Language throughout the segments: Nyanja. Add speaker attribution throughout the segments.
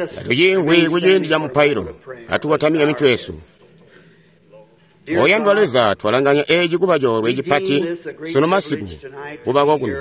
Speaker 1: tuyingwi kujindi ja mupairo atuwatamia mitu Yesu oyandwaleza twalanganya eji kubajo lwejipati sono masiku kubago kuno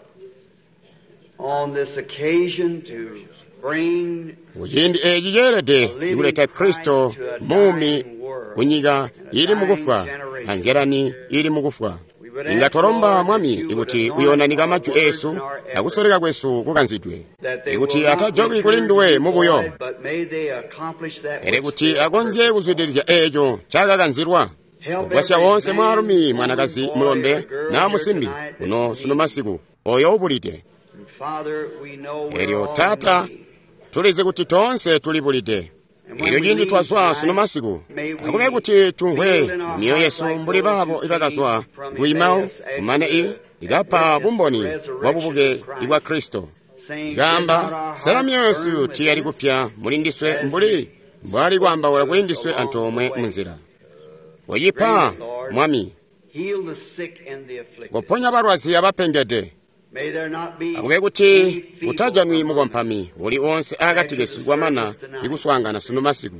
Speaker 1: kujindi eji jerede ikuleta Kristo mumi kunyiga ili mukufa anjerani ili mukufa ingatolomba mwami ikuti uyonanika maju Yesu akusoleka kwesu kukanzidwe ikuti atajoki kulinduwe mubuyo ere kuti akonze kuzwitirija ejo chakakanzirwa kukwasya wonse mwarumi mwanakazi mulombe na musimbi kuno suno masiku oyo upulite eryo Tata tulize kuti tonse tulipulite ilo jindi twaswa suno masiku akube kuti tungwe niyo Yesu mbuli babo ibakaswa kuimao kumane igapa bumboni wabubuge iwa Kristo gamba salamu Yesu tiyali kupya mulindiswe mbuli mbwali kwamba wala kulindiswe antomwe munzira wayipa mwami goponya barwazi abapengede akube kuti utajanwi mugompami uli onse agatigesugwa mana ikuswangana suno masiku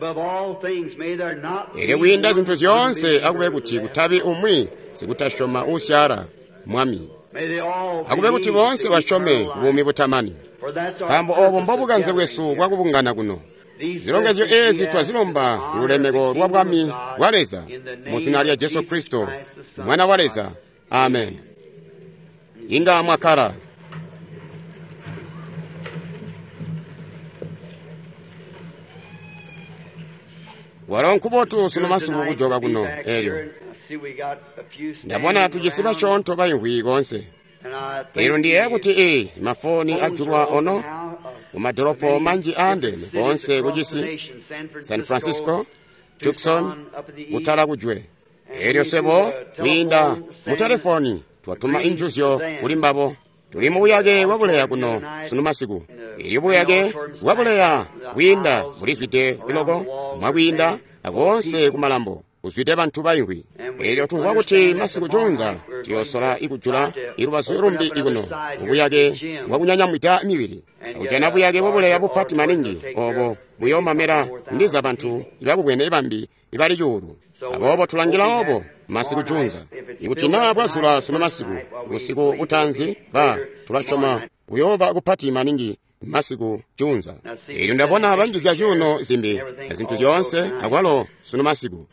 Speaker 1: ere winda zinthu zonse akube kuti kutabi umwi sikutashoma usyara mwami akube kuti bonse bashome bumi butamani kambo obo mbobuganze bwesu kwakubungana kuno zilongezo ezi twazilomba lulemeko lwa bwami waleza musina lya Yesu Kristo mwana waleza amen inga mwakara walonkubotu suno masiku kujoga kuno eryo ndabona tujisiba chonto bayingwi gonse ero ndiye kuti mafoni ajulwa ono umadoropo manji ande gonse kujisi San Francisco Tucson kutala kujwe eryo sebo winda mutelefoni twatuma injuzyo kulimbabo tuli mu buyage wabuleya kuno suno masiku iri buyage wabuleya winda mulizwite ilogo mwawinda agonse kumalambo uzwite bantu bayingwi eryo tungwa kuti masiku jonza tiyosola ikujula irubazo rumbi ikuno ubuyage wabunyanya mwita mibiri ujana buyage wabuleya bupati maningi obo buyomamera ndiza bantu ibabugwene ibambi ibali juru abobo tulangira obo masiku junza ikuti nabwazula suno masiku usiku utanzi ba tulashoma uyoba kupati maningi masiku junza ili ndabona abangiza juno zimbi zinthu zonse akwalo suno masiku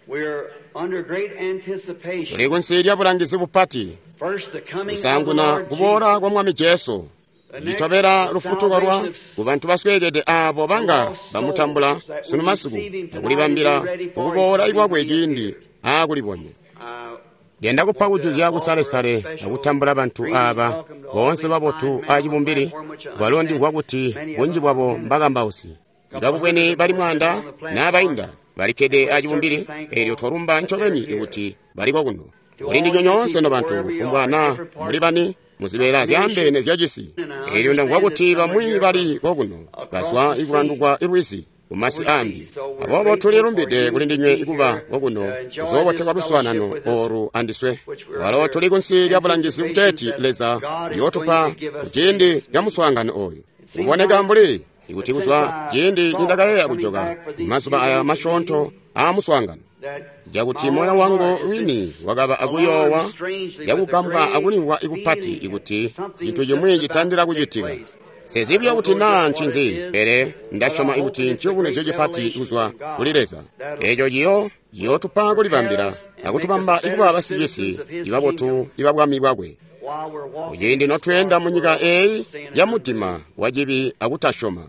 Speaker 1: tuli kunsidya bulangizi bupati usanguna kubora kwa mwami Yesu litobera lufutuko lwa kubantu baswegede abo banga bamutambula suno masiku akulibambira ukubora ikwakwe jindi akulibonye genda kupha kujuzi kusalesale nakutambula bantu aba bonse babotu ajibumbiri balondi kwakuti bunji bwabo mbagambausi ngakubweni bali mwanda n'abayinda balikede ajibumbiri eryo twarumba nchobeni ikuti baliko kuno ulindi nyonyonse no bantu kufumbwana mulibani muzibera zyambe ne zyajisi eryo ndangwakuti bamwi bali kokuno baswa ikulandukwa irwisi umasi ambi abobo tulirumbide kulindinywe ikuba kokuno zobotheka luswanano oru andiswe walo tuli kunsidya bulangisi uteti leza yotupa jindi yamuswangano oyo uboneka mbuli ikuti kuzwa jindi nindakaye akujoga masuba aya mashonto amuswangano jakuti moyo wangu wini wakaba akuyowa yakukambwa akulingwa ikupati ikuti jintu jimwe jitandira kujitika sezibya kuti na nchinzi ere ndashoma ikuti nchikuno jojipati ikuzwa kulileza ejo jiyo tupa kulibambira akutubamba ikuba basibisi ibabotu ibabwami bwagwe ujindi notwenda munyika ya mutima wajibi akutashoma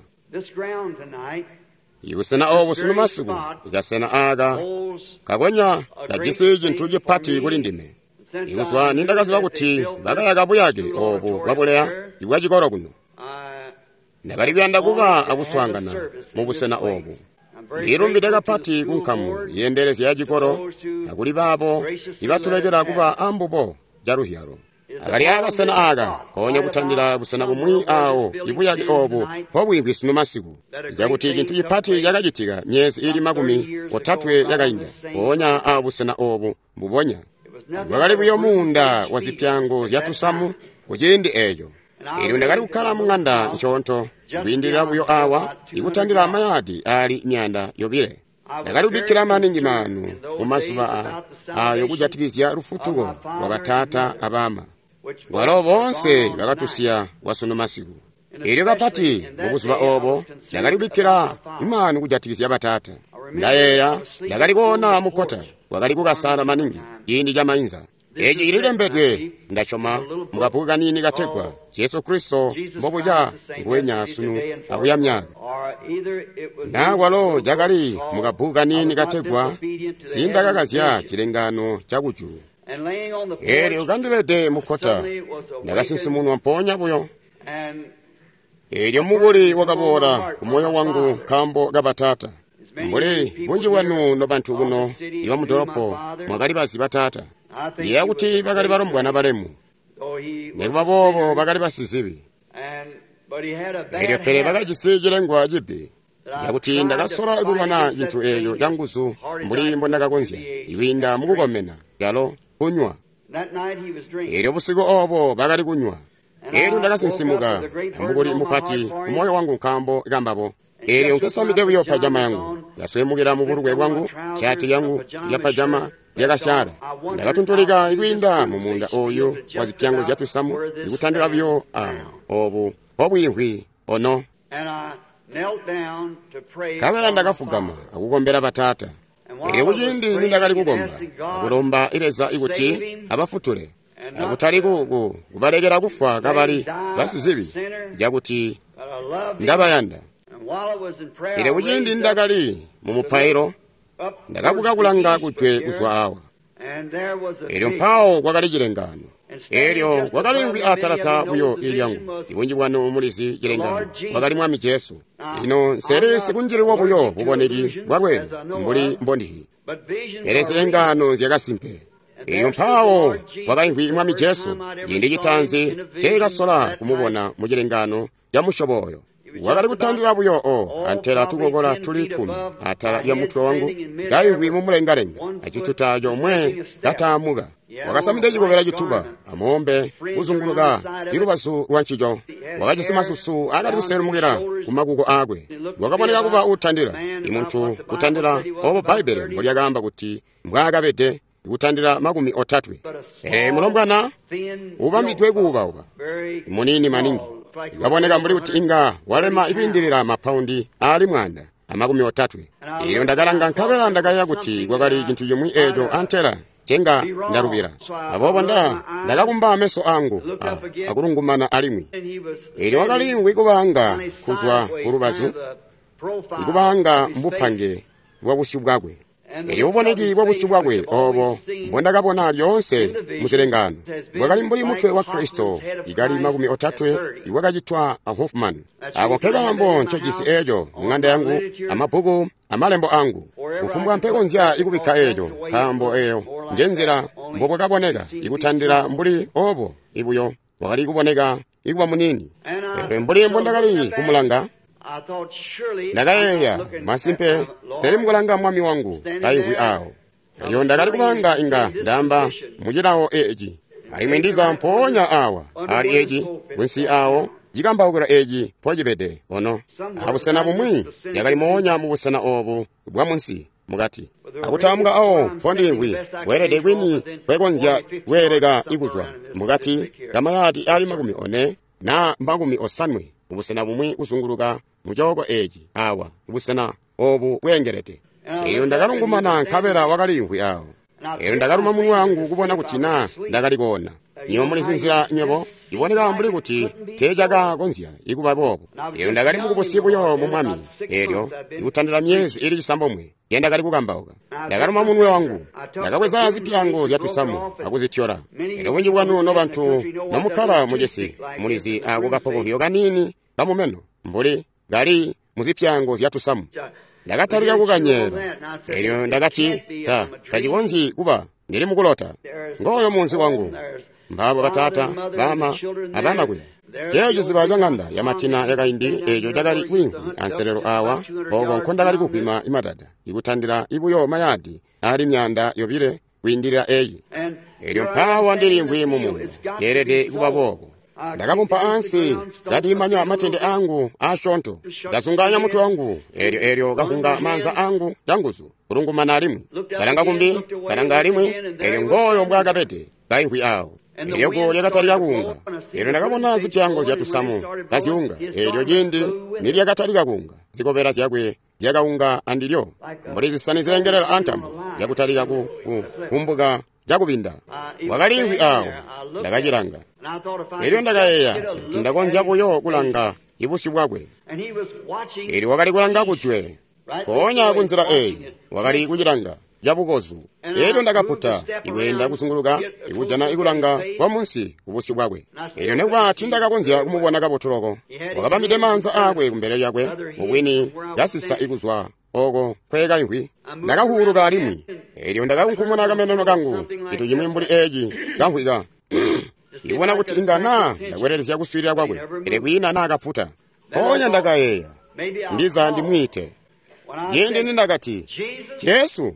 Speaker 1: ikusena obu suno masiku ikasena aga kagonya kajisi jintu jipati kulindime ikuswa nindakazi bakuti bagayaga buyage obu babuleya iwajikoro kuno nabalibanda kuba akuswangana mu busena obu lirumbide kapati kunkamu yenderezi yajikoro akuli babo ibatulegera kuba ambubo jaruhyaro akali abasena aga konya kutandira busena bumwi awo ibuyage obu pobwingwi suno masiku jakuti jintu jipati yagajitika myezi ili magumi otatwe yagayinda konya abusena obu bubonya bakali buyo munda wazipyango zyatusamu kujindi ejo ili ndakali kukala munganda nchonto kubindira buyo awa ikutandira amayadi ali myanda yobire ndakalubikira maningi manu kumazuba ayo kujatikizya lufutuko lwa batata abama walo bonse bakatusiya wasono masiku ilyo kapati mubuzuba obo ndakalubikira imanu kujatikizya batata ndayeya ndakalikona mukota wakalikukasana maningi indi jamayinza eji ililembedwe ndachoma mukapuka nini kategwa Yesu Kristo mbobuja ngwenya sunu akuyamya nawalo jakali mukapuka nini kategwa sindakakazya chilengano chakuchulu eri ukandilete mukota ndakasinsimunwa mponya buyo elyo mubuli wakabora kumoyo wangu kambo gabatata mbuli bunji wanu no bantu kuno iwa mudoropo mwakali basi batata ndiye kuti bakali barombwana balemu nekuba bobo bakali basizibi elyo pere bakajisijile ngwajibi yakuti ndakasora ikulwana cinthu eyo janguzu mbuli mbondakakonzya iwinda mukukomena yalo kunywa elyo busiku obo bakali kunywa elyo ndakasinsimuka ambukuli mupati kumoyo wangu nkambo ikambapo elyo nkesamide buyo pajama yangu yaswemukira mupurukwe kwangu shati yangu ya pajama yakashara ndakatuntulika ikwinda mumunda oyo wa zipyango zyatusamu ikutandira byo obu obwihwi ono kabela ndakafugama akukombera batata elyo kuchindi nindakali kukomba akulomba ileza ikuti abafutule akutali kubalekera kufa kabali basizibi jakuti ndabayanda ile kuchindi ndakali mumupayiro ndakakukakulanga kuchwe kuzwa awa elyo mpawo kwakali chilengano elyo kwakali atalata buyo ilyangu ibunji bwano mulizi chilengano kwakali mwami Yesu ino nsere sikunjiriwo buyo buboneki bwakwenu mbuli mbondihi ele zilengano zyakasimpe elyo mpawo kwakali mwami Yesu yindi chitanzi tekasola kumubona mu chilengano ya mushoboyo wakali kutandira buyo antera tukokola tuli 10 atala ya mutwe wangu gayingwi mumulengalenga achitutajo mwe gatamuga wakasamide jikobera jituba amombe uzunguluka irubasu rwanchijo wakajisima susu akati kuserumukira kumakuko agwe wakaboneka kuba utandira imuntu utandira obo Bible mbuli yakamba kuti mbwakabete utandira makumi otatwe mulombwana uba mitwe kuba munini maningi ikaboneka mbuli kuti inga walema ibindirira mapaundi ali mwanda amakumi otatwe ilyo ndakalanga nkabela ndakaya kuti kwakali chinthu chimwi echo antera chenga ndarubira abobo ndakakumba ameso angu akulungumana alimwi ilyo wakali wikubanga kuzwa kurubazu ikubanga mbupange wakushubwakwe elyo uboneki bwakushubwakwe obo mbondakabona lyonse musilengano bwakali mbuli mutwe wa Kristo ikali makumi otatwe iwakachitwa Hoffman akokekambo nchojisi ejo ng'anda yangu amabuku amalembo angu ufumbwa mpeko nzya ikubika ejo kambo eyo ngenzera mbobwakaboneka ikutandira mbuli obo ibuyo wakali kuboneka ikuba munini mbuli mbondakali kumulanga ndakayeya masimpe seri mukulanga mwami wangu kayikwi awo elyo ndakali kubanga inga ndamba muchitawo eji alimwendiza mponya awa ali eji kunsi awo jikambawukira eji pojipete ono abusana bumwi yakali monya mubusana obu bwa munsi mukati akutamuka awo pondingwi werede kwini kwekonzya wereka ikuzwa mukati kamayati ali makumi one na makumi osanwe ubusana bumwi uzunguluka muchoko eji awa ubusana obu wengerete iyo ndakalungumana nkabera wakalingwi awo iyo ndakaluma munwe wangu kubona kuti ndakalikona nyo mulisinzira nyebo iboneka mbuli kuti tejaka konzya ikuba bobo iyo ndakali mukubusibuyo mumwami elyo ikutandira myezi ili chisambomwe yenda kali kukambauka ndakaluma munwe wangu ndakakweza zipyango zyatusamu akuzityora ilo kunji bwanu no bantu nomukhala mujesi mulizi akukapoko vyo kanini kamumeno mbuli gali muzipyango zyatusamu ndakatalika kukanyera elyo ndakati kachikonzi kuba ndili mukulota ngoyo munzi wangu mbabo batata bama abana kwe keyo chiziba chang'anda ya matina yakaindi echo chakali kwingwi anserero awa obo nkhonda kali kukwima imatata ikuthandira ibuyo mayadi ali myanda yobire kwindira eyi elyo mpawa ndili ngwi mumunda yerede ikuba boko ndakamumpa ansi ndatimanya matende angu ashonto ndasunganya mutu wangu eryo kahunga manza angu janguzu kulungumana alimwe kalanga kumbi kalanga alimwe eryo ngoyo mbwakapete kaihwi awo eryoko lyakatalika kunga eryo ndakabona zipyango zyatusamu kaziunga eryo jindi nilyakatalika kunga zikopera zyakwe zyakaunga andilyo mbuli zisani zilengerera antambo zyakutalika kumbuka jakupinda wakalingwi awo ndakachilanga eryo ndakayeya kuti ndakonzyakuyo kulanga ibusi bwakwe eryo wakali kulanga kuchwe konya kunzira eyi wakali kuchilanga jabukozu eryo ndakaputa iwe ndakusunguluka ikujana ikulanga kwa munsi kubusi bwakwe eryo nekwati ndakakonzya kumubona kapotoloko wakapamite manza akwe kumbere lyakwe mukwini yasisa ikuzwa oko kweka inkwi ndakahuluka alimwi eryo ndakakunkumuna kamenono kangu itu chimwe mbuli eji kankhwika iwona kuti ingana ndakwererezya kuswirira kwakwe ere kwina nakaputa konya ndakayeya ndiza ndimwite jende ndakati Yesu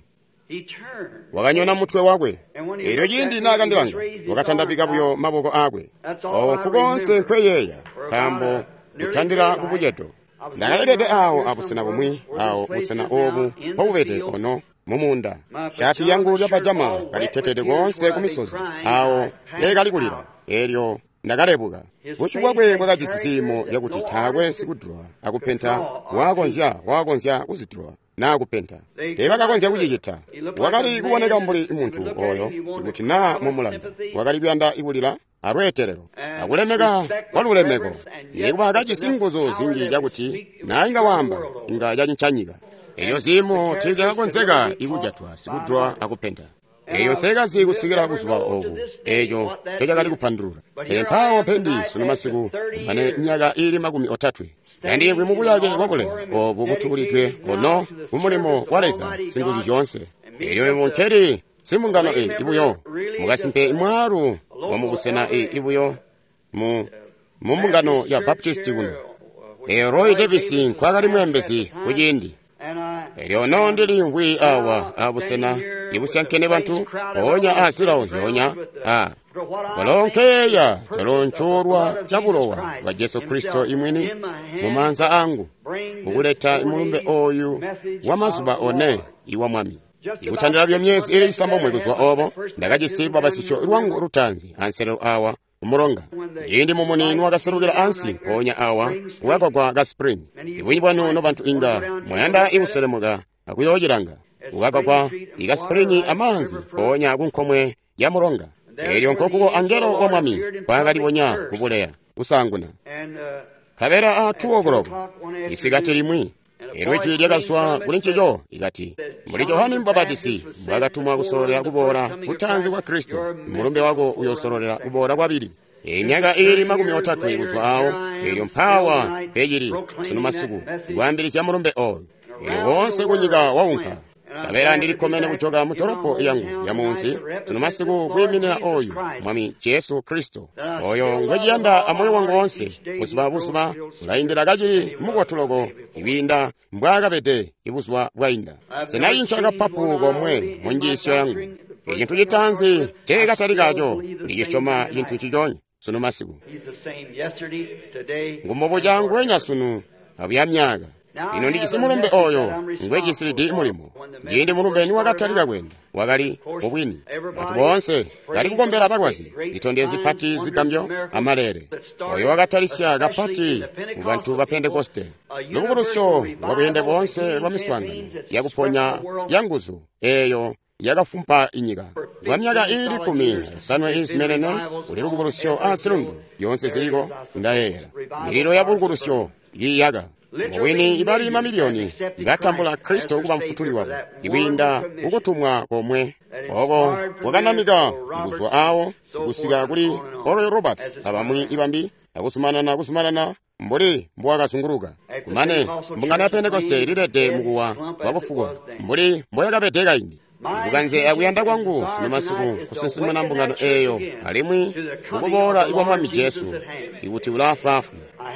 Speaker 1: wakanyona mutwe wakwe eryo jindi nakandilanga wakathandapika buyo maboko akwe kukonse nkweyeya kambo kuthandira kubujeto ndakalekete awo abusena bumwi awo busena obu pobubete ono mumunda shati yangu lyapajama kalitetete konse kumisozi awo lekalikulira eryo ndakalepuka bushi bwakwe bwakachisisimo yakuti thakwe sikudulwa akupenta wakonzya kuzidulwa nakupenta tekakakonzya kuchichitha wakali kuoneka mbuli munthu oyo ikuti na mumulanda wakali kuyanda ikulira alweterero akulemeka walulemeko ndikupaka chisinguzo zinji chakuti nainga wamba inga jachinchanyika eyo zimo tizakakonzeka ikujatwa sikudulwa akupenta eyo sekazi kusikira kusupa oku echo tochakali kuphandulula mphawo phendi suno masiku pane myaka ili 30 kandi kwimuku yake kwakule oku kuthukulidwe ono umulimo waleza singuzi zonse eyo muntheri simungano ibuyo mukasimpe imwaru wamukusena ibuyo mumungano ya baptist kuno Roy Davis nkwakali mwembezi kuchindi eryono ndili ngwi awa abusena ibusankene bantu onya asirawo yonya balonkeya jalonchorwa jabulowa wa Yesu Kristo imwini mumanza angu ukuleta imulumbe oyu wamazuba one iwa mwami ikuthandira byo myezi ili isambo mwekuzwa obo ndakachisilwa basicho lwangu rutanzi ansero awa umuronga yindi mumunini wakaserukira ansi konya awa wakagwa ga spring ibwinyi bwano bantu inga mwenda iuselemuka akuyojeranga wakagwa iga spring amanzi konya kunkomwe ya muronga eryo nkokuko angelo omwami kwakalibonya kubuleya usanguna kabera atuogorobo isigatirimwi eryo chiliakaswa kulinchijo ikati muri Yohani Mbabatisi mwakatumwa kusorolera kubora kutanzi kwa Kristo mulumbe wako uyosorolera kubora kwabiri emyaka ili 30 ikuzwa awo eryo mphawa pejiri suno masiku ikwambirisa mulumbe oyo eryo wonse kunyika waunka kabera ndilikomene kuchoka mutoropo yangu ya munsi suno masiku kuyiminira oyu mwami Yesu Kristo oyo ngwejiyanda amoyo wangu wonse busubabusuma ulayindira kachili mukwatuloko iwinda mbwakapete ibuswa bwayinda sinayinchaka papu komwe munjisyo yangu ichinthu chitanzi chekatalikacho ndichisoma chinthu chichonye suno masiku ngumbobo jangu wenya sunu abuya myaka ino ndichisi mulumbe oyo ngwechisilidi mulimo ndindi mulumbe ni wakatalika kwenda wakali ubwini batu bonse kali kukombera pakwazi zitonde zipati zigambyo amalere oyo wakatalisya kapati mubantu ba Pentekoste lukulusyo wabuyende bonse lwa miswangano yakuponya yanguzu eyo yakafumpa inyika lwa myaka ili 10 sanwe izmerene uli lukulusyo asilundu yonse ziliko ndayera miliro ya lukulusyo yiyaga mwini ibali mamiliyoni ibatambula Kristo kuba mfutuli wabo iwinda ukutumwa komwe ogo wakanamika ikuzwa awo ikusiga kuli Oral Roberts abamwi ibambi akusumanana mbuli mbwakasunguruka kumane mbungano ya Pentekoste ililete mukuwa wakufukwa mbuli mboyakapeteka indi ibukanze akuyanda kwangu suno masiku kusensimana mbungano eyo alimwi ukubora ikwa mwami Yesu ikuti ulafu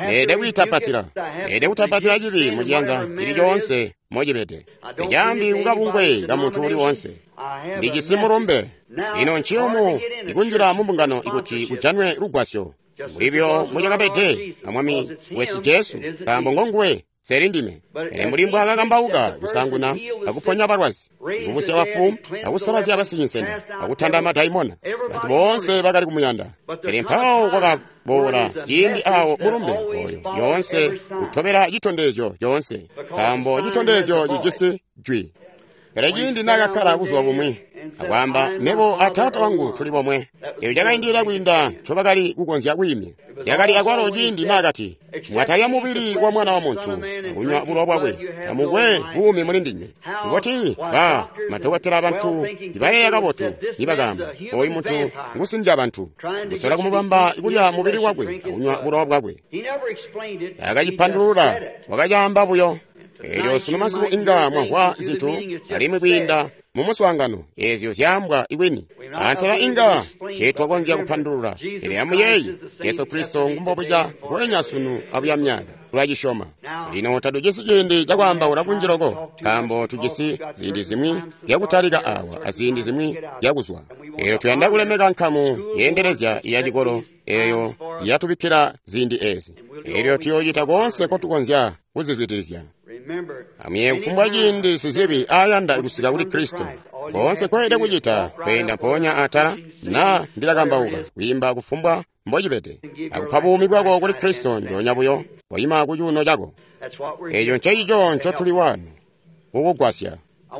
Speaker 1: ede kutapatira chili muchiyanza ili chonse mochipete sijambi ukabungwe ka munthu uli wonse ndichisimulumbe ino nchiyomo ikunjira mumbungano ikuti kuchanwe lugwasyo mulibyo mujakapete amwami wesu Yesu kambo ngongwe serindime ere mulimbo akakambauka kusanguna akuponya barwazi kubusa bafu akusalazi abasinyisene akutanda madaimona bantu bonse bakali kumuyanda ere mpawo kwakabora jindi awo mulumbe oyo yonse kutobera chitondezo yonse kambo chitondezo jijisi jwi ere jindi nakakhala kuzwa bomwe akwamba nebo atata wangu tuli bomwe eyo jakayindira kwinda chobakali kukonzya kwimi jakali akwalo jindi nakati mwatalya mubiri wa mwana wa muntu akunywa bulo bwabwe amugwe bumi mulindinye ngoti ba matokotera abantu ibaye yakabotu ibagamba oyi muntu ngusinja abantu gusola kumubamba ikulya mubiri wabwe akunywa bulo bwabwe akajipandulula wakajamba buyo eryo sunumasiku inga mwahwa zinthu alimi kwinda mumuswangano ezyo zyambwa iweni antala inga chetwakonzya kupandulula ere amuyeyi Yesu Kristo ngumbobuja kwenya sunu abuyamyaga lwajishoma lino tadujisi jindi jakwamba ulakunjiroko kambo tujisi zindi zimwi yakutalika awa azindi zimwi yakuzwa ero tuyanda kulemeka nkamu yenderezya iyachikolo eyo yatubikira zindi ezi eryo tiyoyita konse kotukonzya kuzizwitirizya amye mfumbwa jindi sizibi ayanda ikusika kuli Kristo konse kwede kujita kwenda ponya atala na ndilakambauka kuyimba kufumbwa mbojipete akuphabumi kwako kuli Kristo ndonya buyo wayima kuchuno chako eyo nchechicho nchotuli wanu ukugwasya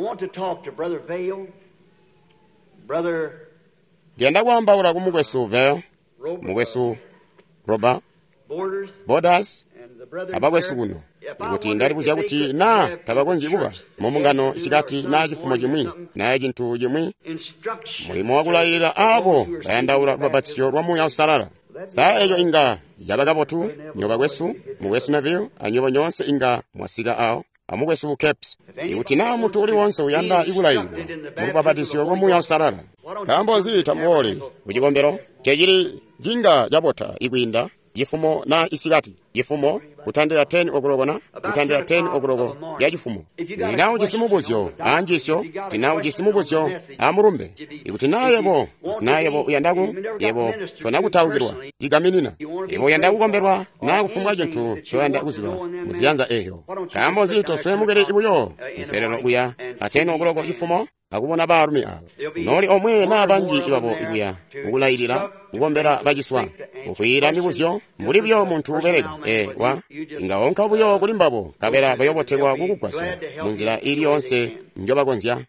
Speaker 1: ndienda kuambaula kumukwesu Veyo mukwesu Roba Borders abakwesu kuno ikuti ndali kuzya kuti na tabakonjikuba momungano sikati na chifumo chimwi na chinthu chimwi mulimo wakulayira abo bayandaula babatsyo lwa muya usalala saa eyo inga yabakapotu nyoba kwesu mukwesu Neville anyoba nyonse inga mwasika awo amukwesu Caps ikuti na mutu uliwonse uyanda ikulayirwa mukubabatisyo lwa muya usalala kambo nzita muole kuchikombero chechili jinga jabota ikuinda jifumo na isikati jifumo kutandira 10 okulokona kutandira 10 okuloko ya jifumo ninawo jisimubuzyo anjisyo tinawo jisimubuzyo amurumbe ikuti nayebo uyandaku yebo chona kutawukirwa jigaminina yebo uyandaku komberwa na kufumwa jintu choyanda kuziba muziyanza eyo kambo zito swemukere ibuyo mserero kuya 10 okuloko jifumo akubona barumi abo noli omwe nabanji ibabo ikuya ukulayirira kugombera bajiswa ukwira mibuzyo mulibyo muntu ubereka wa ingawonka buyo kulimbabo kabera bayoboterwa kukugwasa munzira ili yonse njoba konzya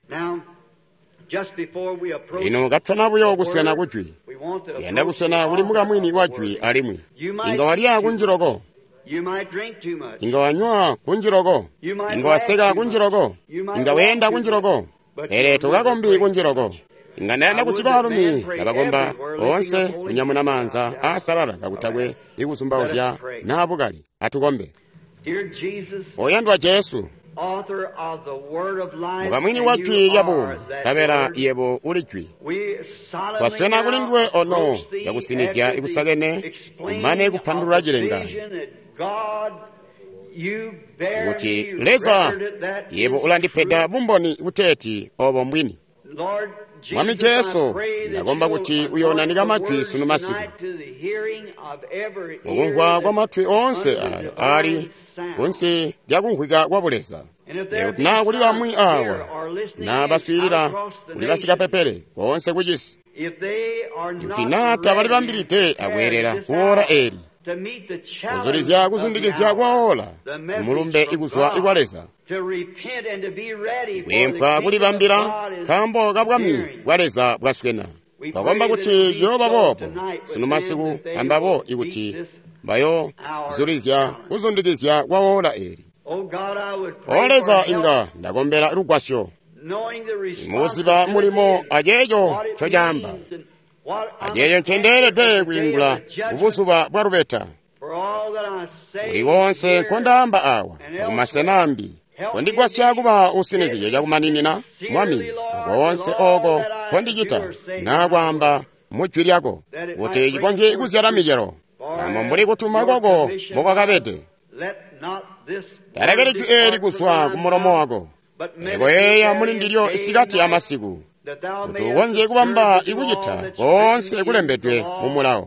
Speaker 1: ino gatona buyo kuswena kujwi yenda kuswena buli mukamwini wajwi alimwi ingawalya kunjiroko ingawanywa kunjiroko ingawaseka kunjiroko ingawenda kunjiroko ere tukakombi kunjiroko inganenda kuti barumi abagomba onse unyamuna manza asalala kakutagwe ikusumbauzya nabukali atukombe oyandwa Yesu mukamwini wajwi yabumi kabera yebo ulijwi kwaswena kulindwe ono yakusinizya ikusakene umane kupandulula jilengani kuti leza yebo ulandipeda bumboni uteti obo mbwini Mwami Yesu ndagomba kuti uyonanika matwi sunu masiku ukumva kwa matwi onse ayo ali onse jakunkhwika kwabuleza lero tina kuli bamwi awa na baswirira kuli basika pepere konse kuchisi utinata bali bambirite akwerera kuora eri kuzulizya kuzundikizya kwaola mulumbe ikuzwa ikwaleza kwempha kuli bambira kambo kabwami kwaleza bwaswena pakomba kuti yoba bopo sunu masiku ambabo ikuti bayo zulizya kuzundikizya kwaola eri oleza inga ndagombera rugwasyo muziba mulimo ajejo chojamba ajejo nchenderete kwingula ubusuba bwa rubeta uli wonse kondamba awa kumasenambi kondigwasya kuba usinizije jakumaninina mwami wonse ogo kondigita nagwamba muchwi lyako kuti ikonje ikuzyala mijero kama mbuli kutuma koko mukakapete talekere eri kuswa kumulomo wako ego eya mulindilyo isikati amasiku kuti ukonje kubamba ikuchita konse kulembedwe mumulawo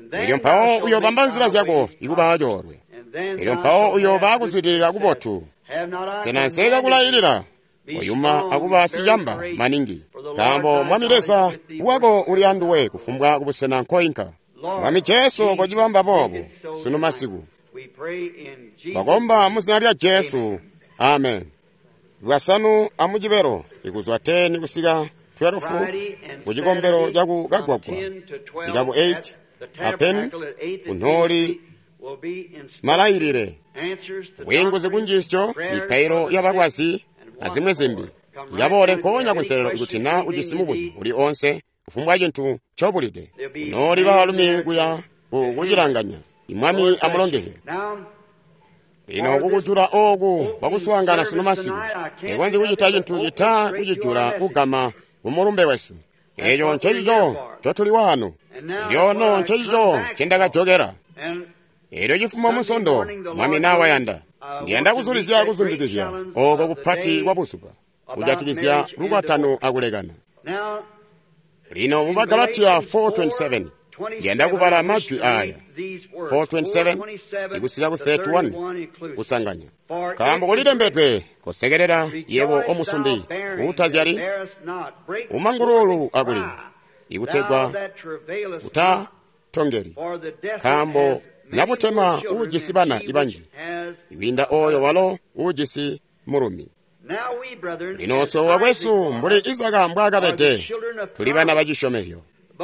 Speaker 1: ilyo mpawo uyo bamba nzira zyako ikuba achorwe, ilyo mpawo uyo bakuzwitirira kupotu senanseka kulayirira oyuma akuba siyamba maningi kambo mwamiresa wako uli anduwe kufumbwa kubusena nkoinka mwami Jesu kojibamba bobo suno masiku bakomba muzina lya Jesu, amen. Lwasanu amujibero ikuzwa 10 kusika 12 kujikombero jaku gagwagwa ikabu 8 apeni unholi malayirire wingu zikunjischo ipairo yabakwasi azimwe zimbi yabole nkonya kunselero ikutina ujisimubuzi uli onse kufumbwa chintu chobulide unholi balumi kuya kujiranganya imwami amulongehe ino kukujura ogu bakuswangana suno masiku sekwenzi kuchita chintu chita kuchijura kugama kumulumbe wesu eyo nchechicho chotuli wano ilyono nchechicho chendakajokera ero chifuma musondo mwami nawa yanda ndiyenda kuzulizya kuzundikizya oko kuphati kwapusuka kujatikizya lukatano akulekana lino mubagalatiya 4:27 ndiyenda kupala magwi aya 4:27 ikusika ku 31 kusanganya kambo kulitembetwe kosekerera yewo omusundi utazyali umangurulu akuli ikutegwa uta tongeri kambo nakutema ujisibana ibanji iwinda oyo walo ujisi murumi linonso wakwesu mbuli izaka mbwakapete tuli bana bachishomeryo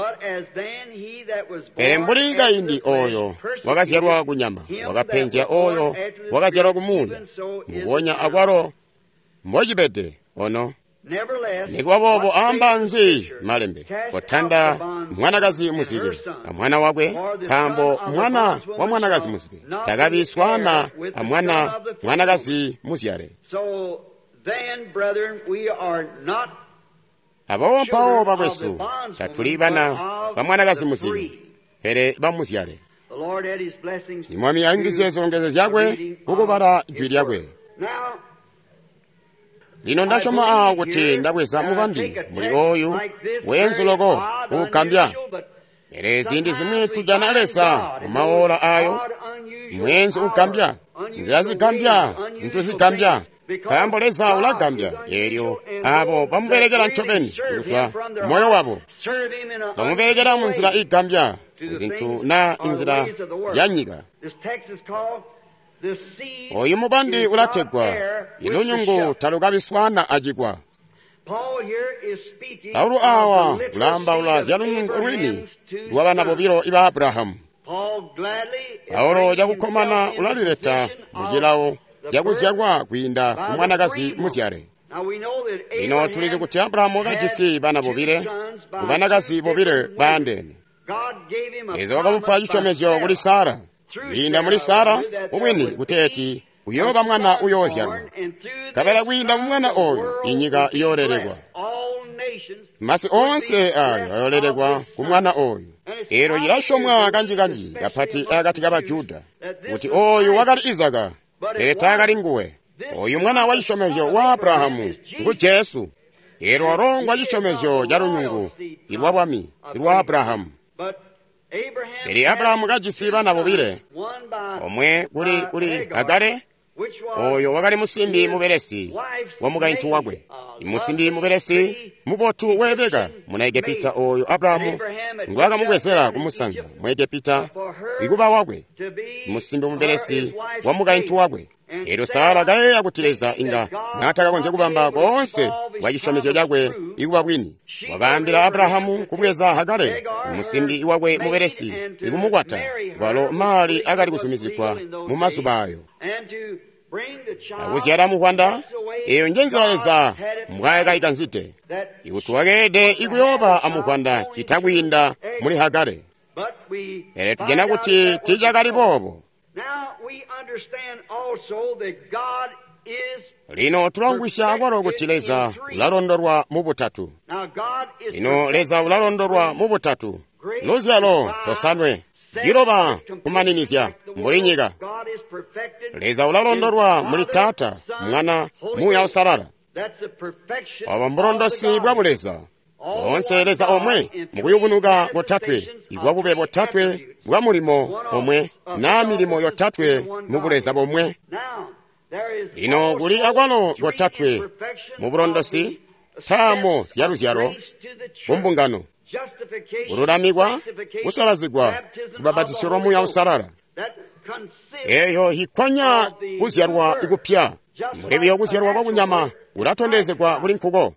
Speaker 1: mbuli kayindi oyo wakazyalwa kunyama wakapenzya oyo wakazyalwa kumunda mukuwonya akwaro mbocipete ono nikuwapopo amba nzi malembe kothanda mwanakazi musike amwana wakwe kambo mwana wa mwanakazi musike takabiswana amwana mwanakazi musyale apo mpawo pakwesu tatuli bana bamwanakazi musike pere bamusyale imwami aingize zongezo zyakwe kukupata jwi lyakwe lino ndashoma kuti ndakweza mupandi muli oyu wenzuloko ukambya ere zindi zimwe tujanalesa umaola ayo mwenzi ukambya nzira zikambya zinthu zikambya kayamboleza ulagambya eryo apo bamuperekera ntchopeni kuswa moyo wapo bamuperekera mu nzira igambya zinthu na inzira yanyika oyu mupandi ulathegwa ilunyungu talukabiswana ajikwa paulo awa ulamba ulazya lunyungu lwini luwabana popiro iba Abrahamu paulo jakukhomana ulalileta mujilawo jakuzyalwa kuyinda kumwanakazi musyale ino tulizi kuti Abrahamu wakachisi bana popire kubanakazi popire bandene izo wakamupha chichomezyo kuli Sara kuyinda muli Sara ubwini kuteti uyoba mwana uyozyalwa kapela kuyinda mumwana oyo inyika iyolerekwa masi onse ayo ayolerekwa kumwana oyo ero yilashomwa kanji kaphati akati kabajuda kuti oyu wakali Izaka pere takali nguwe oyu mwana wa chishomezyo wa Abrahamu ngu Jesu ero arongwa chishomezyo ja lunyungu ilwa bwami ilwa Abrahamu pere Abrahamu kajisiba nabo bire omwe kuli Agare oyo wakali musimbi muberesi wamugayintu wagwe musimbi muberesi mubotu webeka muna Egipita oyo Abrahamu ngwaka mugwesera kumusanza mu Egipita ikuba wagwe musimbi muberesi wamugayintu wagwe ero Sara gaye akutileza inga nataka konje kubamba konse wachishomezyo jakwe ikuba bwini wagambira Abrahamu kubweza Hagare musimbi iwagwe muberesi ikumukwata walo mali akali kusumizikwa mu masubayo akuzyala muhwanda iyo njenzaleza mbwayaka ikanzite ikutuwakede ikuyoba amuhwanda chitakwinda muli Hagare ere tujena kuti tijakali popo lino tulangwisha akwaro kuti leza ulalondorwa mubutatu lino leza ulalondorwa mubutatu luzyalo tosanwe jiroba kumaninizya mulinyika leza ulalondorwa muli Tata mwana muya usalala waba mbulondosi bwa buleza onse eleza omwe mukuyivunuka botatwe igwa bube botatwe bwa mulimo omwe na milimo yotatwe mubuleza bomwe. Lino kuli akwalo botatwe mubulondosi thamo zyalo bumbungano ululamikwa kusalazigwa kubabatisiro lw'Omwoyo Usalala eyo hikonya kuzyalwa ikupya mulevi okuzyalwa kwa kunyama ulatondezebwa buli nkuko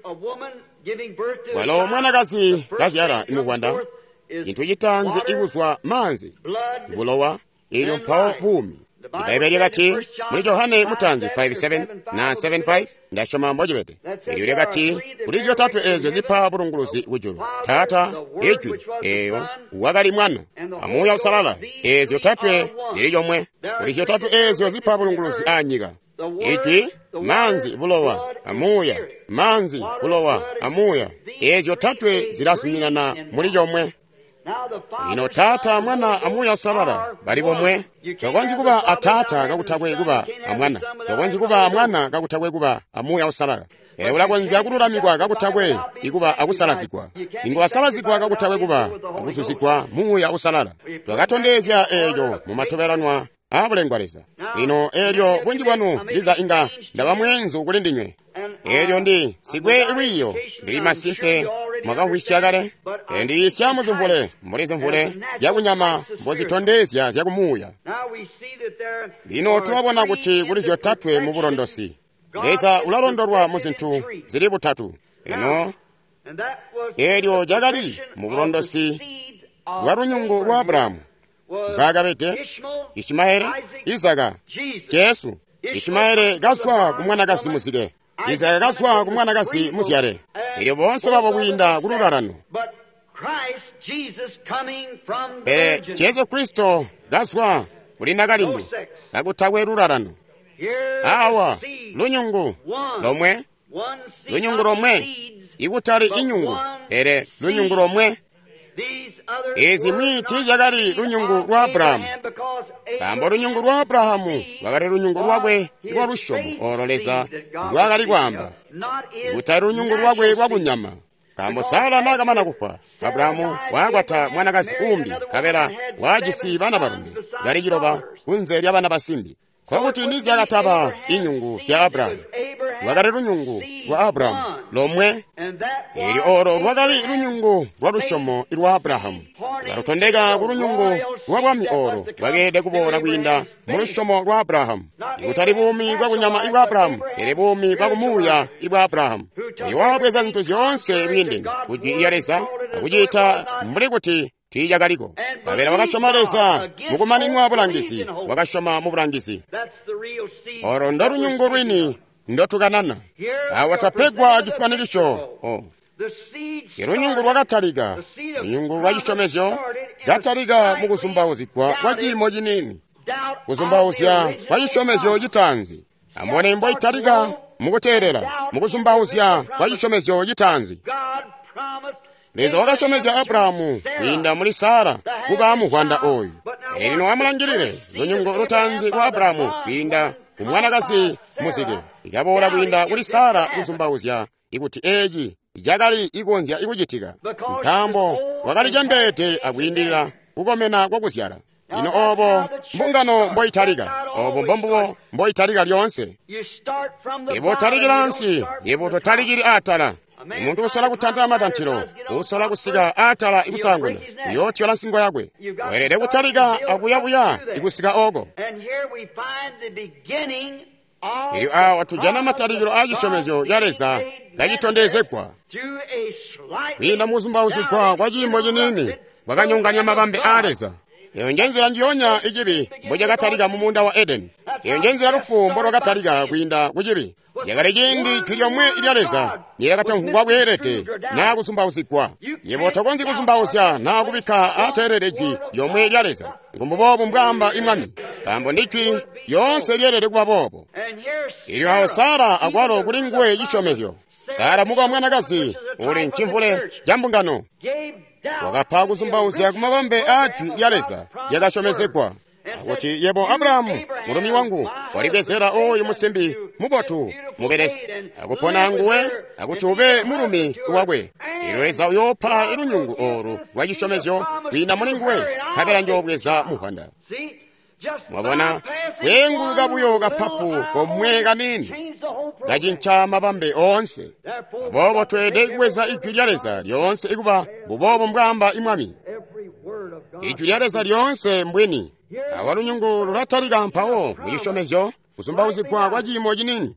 Speaker 1: wala omwanakazi kazyala imukwanda inthu chitanzi ikuzwa manzi ikulowa ili mphawo bumi. Ibaibelia kati muli Yohane mutanzi 5:7 na 7:5 ndashoma mbojibete ilile kati kuli zotatu ezo zipha bulunguluzi kujulu Tata echwi eyo wakali Mwana Omwoyo Usalala ezo tatwe lili yomwe kuli zotatu ezo zipha bulunguluzi anyika echwi manzi bulowa amuya manzi bulowa amuya ezo tatwe zilasumirana muli yomwe. Ino Tata Mwana Omwoyo Usalala bali bomwe kakonzi kuba atata kakuthakwe kuba amwana kakonzi kuba amwana kakuthakwe kuba Omwoyo Usalala ere ulakonzi akululamikwa kakuthakwe ikuba akusalazikwa ingo asalazikwa kakuthakwe kuba akusuzikwa Omwoyo Usalala twakatondezya eyo mumathoberanwa abulengwaleza. Lino elyo bunji bwanu liza inga ndabamwenzu kuli ndinywe elyo ndi sigwe iliyo ndili masimpe mwakahwishagale ndi syamu zimvule mbuli zimvule yakunyama mbozitondezya zakumuya. Lino tulabona kuti kuli zotatwe mu bulondosi leza ulalondolwa mu zinthu zili butatu. Eno elyo jakali mu bulondosi lwa lunyungu lwa Abrahamu ngagabete Ishimaeli Isaka Yesu. Ishimaeli gaswa kumwanakasi musike Isaka gaswa kumwanakasi musyale ilyo bonse babo kuyinda kululalano Yesu Kristo gaswa kulina kalindu kakuthakwe lulalano awa lunyungu lomwe lunyungu lomwe ikutali inyungu ere lunyungu lomwe izi mwiti jakali lunyungu lwa Abrahamu kambo lunyungu lwa Abrahamu wakali lunyungu lwakwe lwa lushomo ololeza lwakali kwamba ikutali lunyungu lwakwe lwa kunyama kambo Sara nakamana kufa Abrahamu wakwatha mwanakazi umbi kapera wajisi bana balumbi gali chilopa kunze lya bana basimbi kwakuti ndizi akatapa inyungu ya Abrahamu wakali lunyungu lwa Abrahamu lomwe ili oro lwakali lunyungu lwa lushomo ilwa Abrahamu galutondeka ku lunyungu lwa bwami oro lwakede kubola kuyinda mu lushomo lwa Abrahamu ikutali bumi bwa kunyama ilwa Abrahamu ili bumi bwa kumuya ilwa Abrahamu iwapweza zinthu zonse lwindeni kuti iyaleza akuchita mbuli kuti tijakaliko kapera wakashoma leza mukumanimwa abulangisi wakashoma mu bulangisi oro ndo lunyungu lwini ndotukanana awa tapegwa chifananizo lunyungu lwakatalika lunyungu lwa chishomezyo gatalika mukusumbawuzikwa kwa chimo chinini kusumbawuzya kwa chishomezyo chitanzi ambone imbo italika mukuterera mukusumbawuzya kwa chishomezyo chitanzi leza wakashomeza Abrahamu kuyinda muli Sara kuba amuhwanda oyu lino amulangirire lunyungu lutanzi kwa Abrahamu kuyinda kumwanakasi musike ikabola kuyinda kuli Sara kusumbawuzya ikuti eji jakali ikonzya ikuchitika mkambo wakali chambete akuyindirira kukomena kwa kuzyala ino obo mbungano mboyitalika obo mbombo mboyitalika lyonse ibo talikiransi ibo totalikiri atala umuntu usola kutandala matanthiro usola kusika atala ikusangwena yotyola nsingo yakwe werere kutalika akuyabuya ikusika ogo ili awa tujana matalikiro achishomezo yaleza gachitondezekwa wina musumbawuzikwa kwa chimbo chinini wakanyonganya mabambe aleza iyo njenzera njiyonya ichibi mboja katalika mu munda wa Edeni iyo njenzera lufumbo lwakatalika kuyinda kuchibi jakale chindi chiliomwe ilyaleza niyakatankhukwa bwerete nakusumbawuzikwa yebo tokonzi kusumbawuzya nakubikha aterereji yomwe ilyaleza ngumbubobo mbwamba imwami kambo ndichwi yonse lyerere kuba bobo ilyo awo Sara akwalo kuli ngwe chishomezyo Sara muka mwanakazi uli mchimvule jambungano wakapha kusumbawuzya kumabambe achi lyaleza yakashomezekwa akuti yebo Abrahamu mulumi wangu walibwezera oyo musembi mubotu muberesi akupona nguwe akuti ube mulumi wabwe iloleza uyopha ilunyungu oru wacishomezyo wina mulinguwe khabera njobweza muhanda mwabona kwenguluka buyo kaphapu komwe kanini gachincha mabambe onse bobo twede kuweza ijwi lyaleza lyonse ikuba bubobo mbwamba imwami ijwi lyaleza lyonse mbweni awa lunyungu lulathalika mpawo muyishomezyo kusumba uzigwa kwa chimo chinini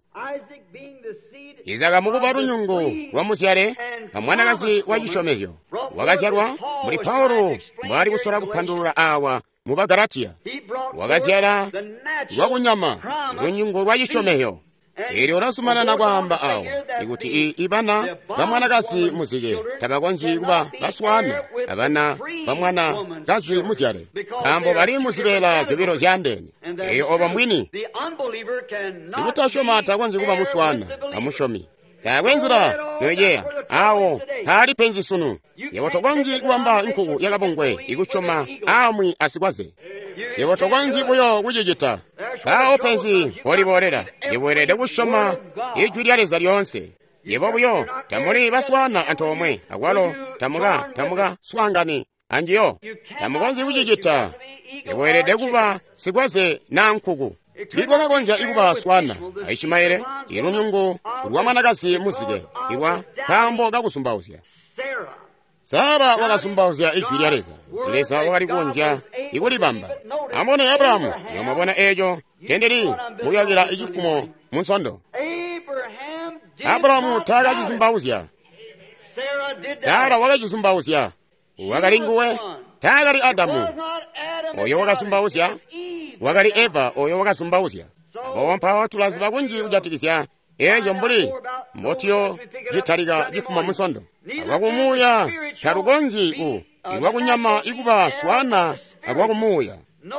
Speaker 1: Isaka mukuba lunyungu lwa muzyale kamwanakazi wa chishomezyo wakazyalwa muli Paulo mwali kusola kuphandulula awa mu Bagalatiya wakazyala lwakunyama lunyungu lwa chishomezyo ili olasumanana kwamba awo ikuti ibana bamwanakazi muzike tabakonzi kuba baswana abana bamwanakazi muzyale kambo bali muzibela zibiro zyandene iyo oba mwini sikutashoma takonzi kuba muswana amushomi takwenzira noyeya awo hali penzi sunu yewotokonzi kuwamba nkuku yakabongwe ikushoma amwi asikwaze yewotokonzi kuyo kujijita bawo penzi polibolera yebwerede kushoma ijwi lyaleza lyonse yebo buyo tamuli baswana anthu omwe akwalo tamuka swangani anjiyo tamukonzi kujijita yebwerede kuba sikwaze na nkuku Tidwa kakonja ikuba swana Aishimaele ilunyungu lwa mwanakazi muzike ilwa kambo kakusumbauzya Sara wakasumbauzya ijwi lyaleza tilesa wakalikonja ikulibamba amone Abrahamu yomabona ejo tenderi muyakira ichifumo munsondo Abrahamu takachisumbauzya Sara wakachisumbauzya wakalinguwe takali Adamu oyo wakasumbauzya wakali Eva oyo wakasumbauzya bawampa tulaziba kunji kujatikisya ejo mbuli motiyo jitalika jifuma munsondo wakumuya tarugonzi ku iwakunyama ikuba swana wakumuya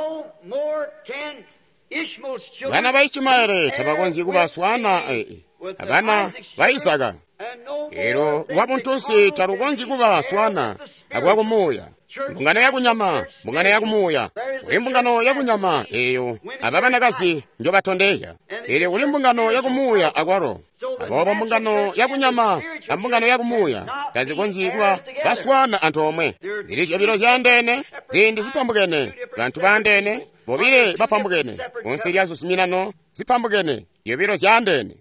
Speaker 1: bana ba Ishimaele tabagonzi kuba swana abana ba Isaka ero wabuntunsi tarugonzi kuba swana wakumuya mbungano yakunyama mbungano yakumuya uli mbungano yakunyama eyo ababanakazi njo batondeya ili uli mbungano yakumuya akwaro abobo mbungano yakunyama ambungano yakumuya tazikonzi kuba baswana anthu omwe zilicho biro zyandene zindi zipambukene bantu bandene bobile bapambukene onse lyazo siminano zipambukene iyo biro zyandene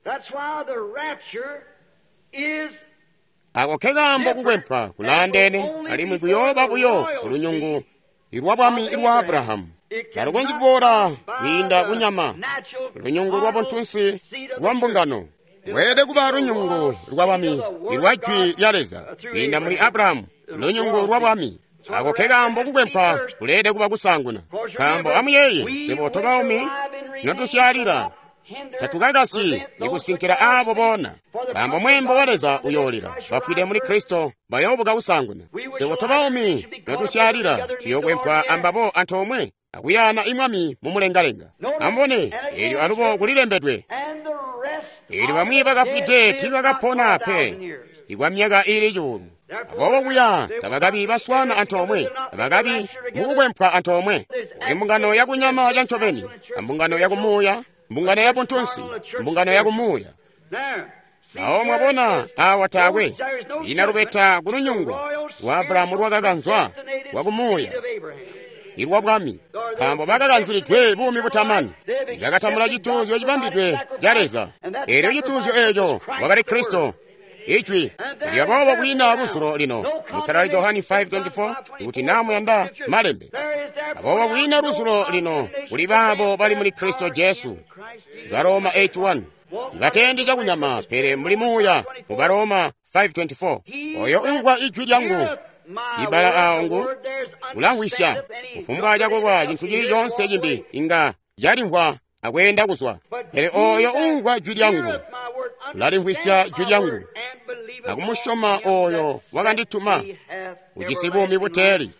Speaker 1: akokekambo kukwempha kulandene alimwe kuyoba buyo ulunyungu ilwabwami ilwa Abrahamu tarukonzi kubora winda kunyama ulunyungu lwabuntunsi lwa mbungano wede kuba lunyungu lwabwami ilwajwi lyaleza winda muli Abrahamu lunyungu lwabwami akokekambo kukwempha kulede kuba kusanguna kambo amuyeye sibotobaomi notusyalira tatukakasi ikusinkira abo bona kambo mwembo waleza uyolira bafwide muri Kristo bayoboka kusanguna sewotobaomi notusyalira tiyokwempha ambabo anthu omwe akuyana imwami mumulengalenga ambone ili alubo kulilembedwe ili bamwi bakafwide tibakapona pe igwa myaka ili julu abobo kuya tabagabi baswana anthu omwe tabagabi mukukwempha anthu omwe imbungano yakunyama janchopeni ambungano yakumuya mbungano yabuntunsi mbungano yakumuya nawo mwabona awa tawe inalubeta kulunyungu wa Abrahamu lwakakanzwa wakumuya ilwabwami kambo bakakanzilidwe bumi butamani yakatamula chituzyo chipambidwe jaleza ero chituzyo ejo wakali Kristo ichwi lyabobo kwina lusulo lino musalali Yohani 5:24 ikuti namwe yanda malembe abobo kwina lusulo lino kuli babo bali muri Kristo Yesu Baroma 8:1 ibatendi chakunyama pere muli muya mu Baroma 5:24 oyo ingwa ichwi lyangu ibala aongo ulangwisha kufumbwa jako kwa chinthu chiliyonse chimbi inga yalingwa akwenda kuswa pere oyo ungwa jwi lyangu lalingwisha jwi lyangu akumushoma oyo wakandituma uchisibumi buteri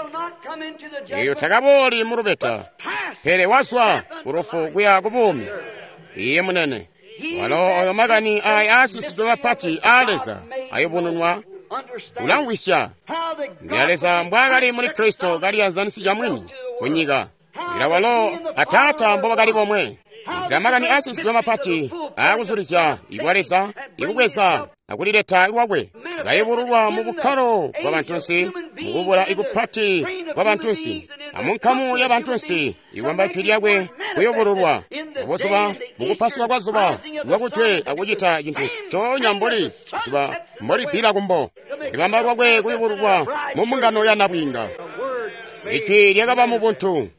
Speaker 1: iyo takaboli murubeta pere waswa kurofu kuya kubumi iye munene walo oyo magani ay asisidwa pati aleza ayobununwa ulangwisha ngaleza mbwagali muri Kristo gali yanzanisi jamwini kunyiga ila walo atata mbo bakali bomwe ndiramagani asisitwa mapati akuzulitsa ikwalesa ikukwesa akulileta iwakwe ngayivululwa mu bukhalo bwa bantunsi mukubula ikupati bwa bantunsi amunkamu ya bantunsi iwamba chiliakwe kuyovululwa obosuba mukupasuka kwa zuba iwakutwe akuchita chinthu chonyambuli suba mboliphira kumbo iwamba kwakwe kuyovululwa mu mbungano ya nabwinga ichi lyakaba mu bunthu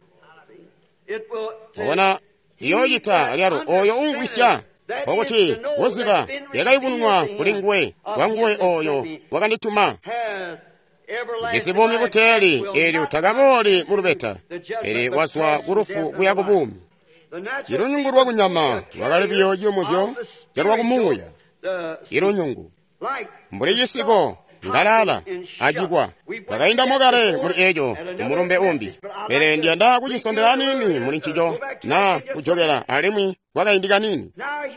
Speaker 1: obona iyoyita lyaro oyo ungwisya okuti wozika yakayivunulwa kuli ngwe wangwe oyo wakandituma jisibumi kuteli ili utakaboli mulubeta ili waswa kurufu kuyako bumi ilunyungu lwa kunyama wakalibiyo jimuzyo jalwa kumuya ilunyungu mbuli jisiko ngalala ajikwa wakayinda mwakale muli ejo umulumbe umbi pele ndiyanda kuchisondera nini muli nchijo na kujogera alimwi wakayindika nini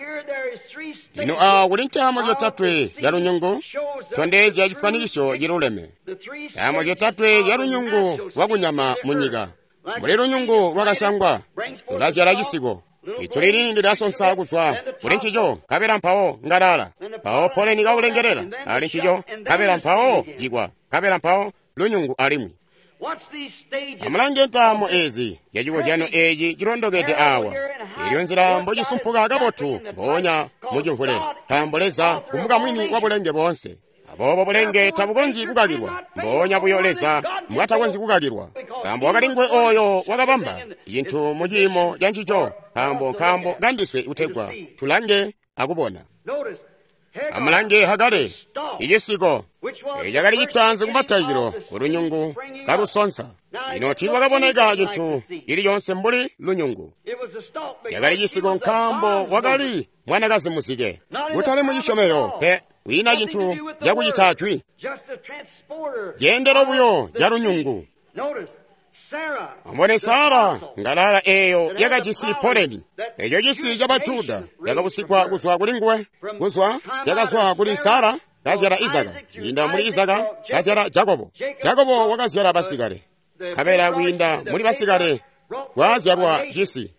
Speaker 1: ino kuli ntamo zyotatwe yalunyungu tondezi ya chifanikisho jiluleme ntamo zyotatwe yalunyungu wakunyama munyika muli lunyungu lwakasangwa lulazyala jisiko icho lili ndilasonsa kuswa kuli nchijo kapera mphawo ngalala mphawo poleni kaulengerera ali nchijo kapera mphawo jikwa kapera mphawo lunyungu alimwi amulange ntamo ezi yachiko chanu eji chilondokete awa iliyonzera mbocisumphuka akapotu mbonya muchimvule tamboleza kumuka mwini wa bulenge bonse apopo bulenge tabukonzi kukakirwa mbonya buyoleza mwatakonzi kukakirwa kambo wakalingwe oyo wakapamba yinthu muchimo ja nchicho nkambo gandiswe uthegwa tulange akubona amulange hakale ijisiko ijakali chitanzi kumatayikiro kulunyungu kalusonsa inoti wakaboneka chinthu ili yonse mbuli lunyungu jakali jisiko nkambo wakali mwanakazi muzike kutali muchishomeyo pe wina chinthu jakuchitachwi jendero buyo ja lunyungu ambone Sara ngalala eyo yakachisi poleni echo chisi cha Bajuda yakapusikwa kuzwa kuli ngwe kuzwa yakazwa kuli Sara kazyala Isaka inda muli Isaka kazyala Jakobo wakazyala basikale kapera kuyinda muli basikale wazyalwa chisi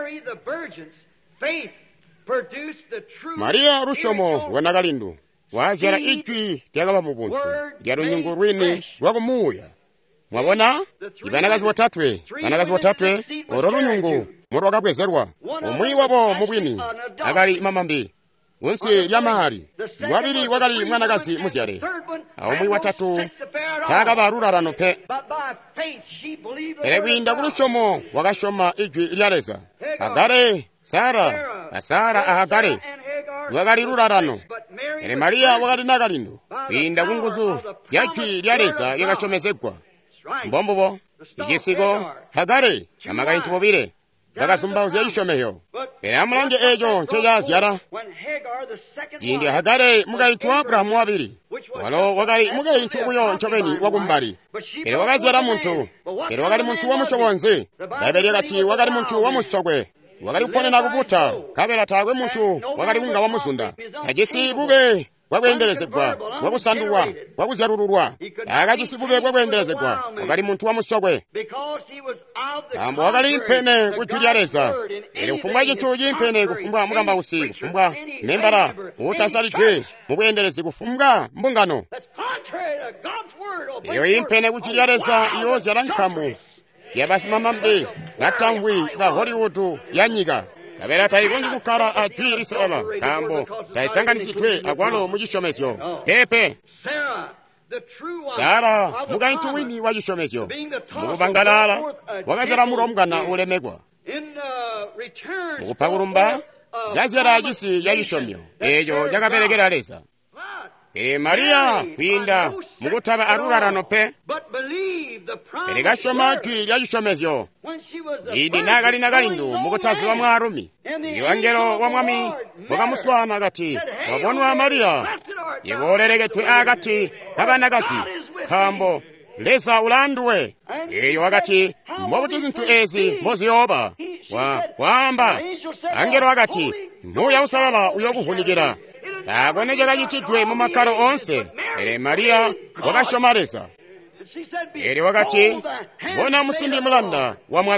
Speaker 1: Maria rushomo wanakalindu wazyala ichwi lyakaba mu bunthu lya lunyungu lwini lwakumuya mwabona ibanakazi watatwe oro lunyungu moro wakabwezerwa omwi wabo mubwini akali mamambi unsi lyamahali iwabili wakali mwanakazi muzyale omwi watatu takabarurarano pe elekuyinda kulushomo wakashoma ijwi lyaleza Agare Sara ahagare wakali rurarano ele Maria wakali nakalindo kuyinda kunguzu yachwi lyaleza yakashomezegwa mbombobo ijisiko Hagare amakayinthu popire lakasumbawo ziyayishomeyo era amulange ejo ncheyazyala jindi Hagare mukayinthu wa Abrahamu wabiri walo wakali mukayinthu uyo nchopeni wakumbali era wakazyala munthu era wakali munthu wa mushobonzi Baibeli yakati wakali munthu wa musokwe wakali kuponena kuputa kapera takwe munthu wakali kunga wa muzunda ajisibuke wakwendelezedwa wakusanduwa wakuzyalululwa akachisibuke kwakwendelezedwa wakali munthu wa musokwe kambo wakali mpene kujulyaleza ili kufumbwa chinthu chimpene kufumbwa mukamba usi kufumbwa membala utasalidwe mukwendelezi kufumbwa mbungano iyo impene kujulyaleza iyo zyala nkhamu yabasimamambe natangwi ba Hollywood yanyika kapera tayikonji kukhala ajwirisala kambo tayisanganisitwe akwalo muchishomesyo pepe Sara mukayinthu wini wa chishomesyo mukupangalala wakazyala mulomgana ulemekwa mukupakulumba yazyala achisi ya chishomyo echo chakaperekera leza Maria kuyinda mukuthapa arurarano pe perekashoma chwi lya chishomesyo indi nakalindu mukuthaziwa mwa Arumi ndi wangelo wa mwami wakamuswana akati wabonwa Maria yewolereketwe akati kabanakazi khambo leza ulanduwe iyo akati mwakuti zinthu ezi moziyoba wamba angelo akati mbuya usalala uyokuhunikira akonekera chitidwe mu makalo onse ere Maria wakashomaleza ere wakati bona musimbi mulanda wa mwami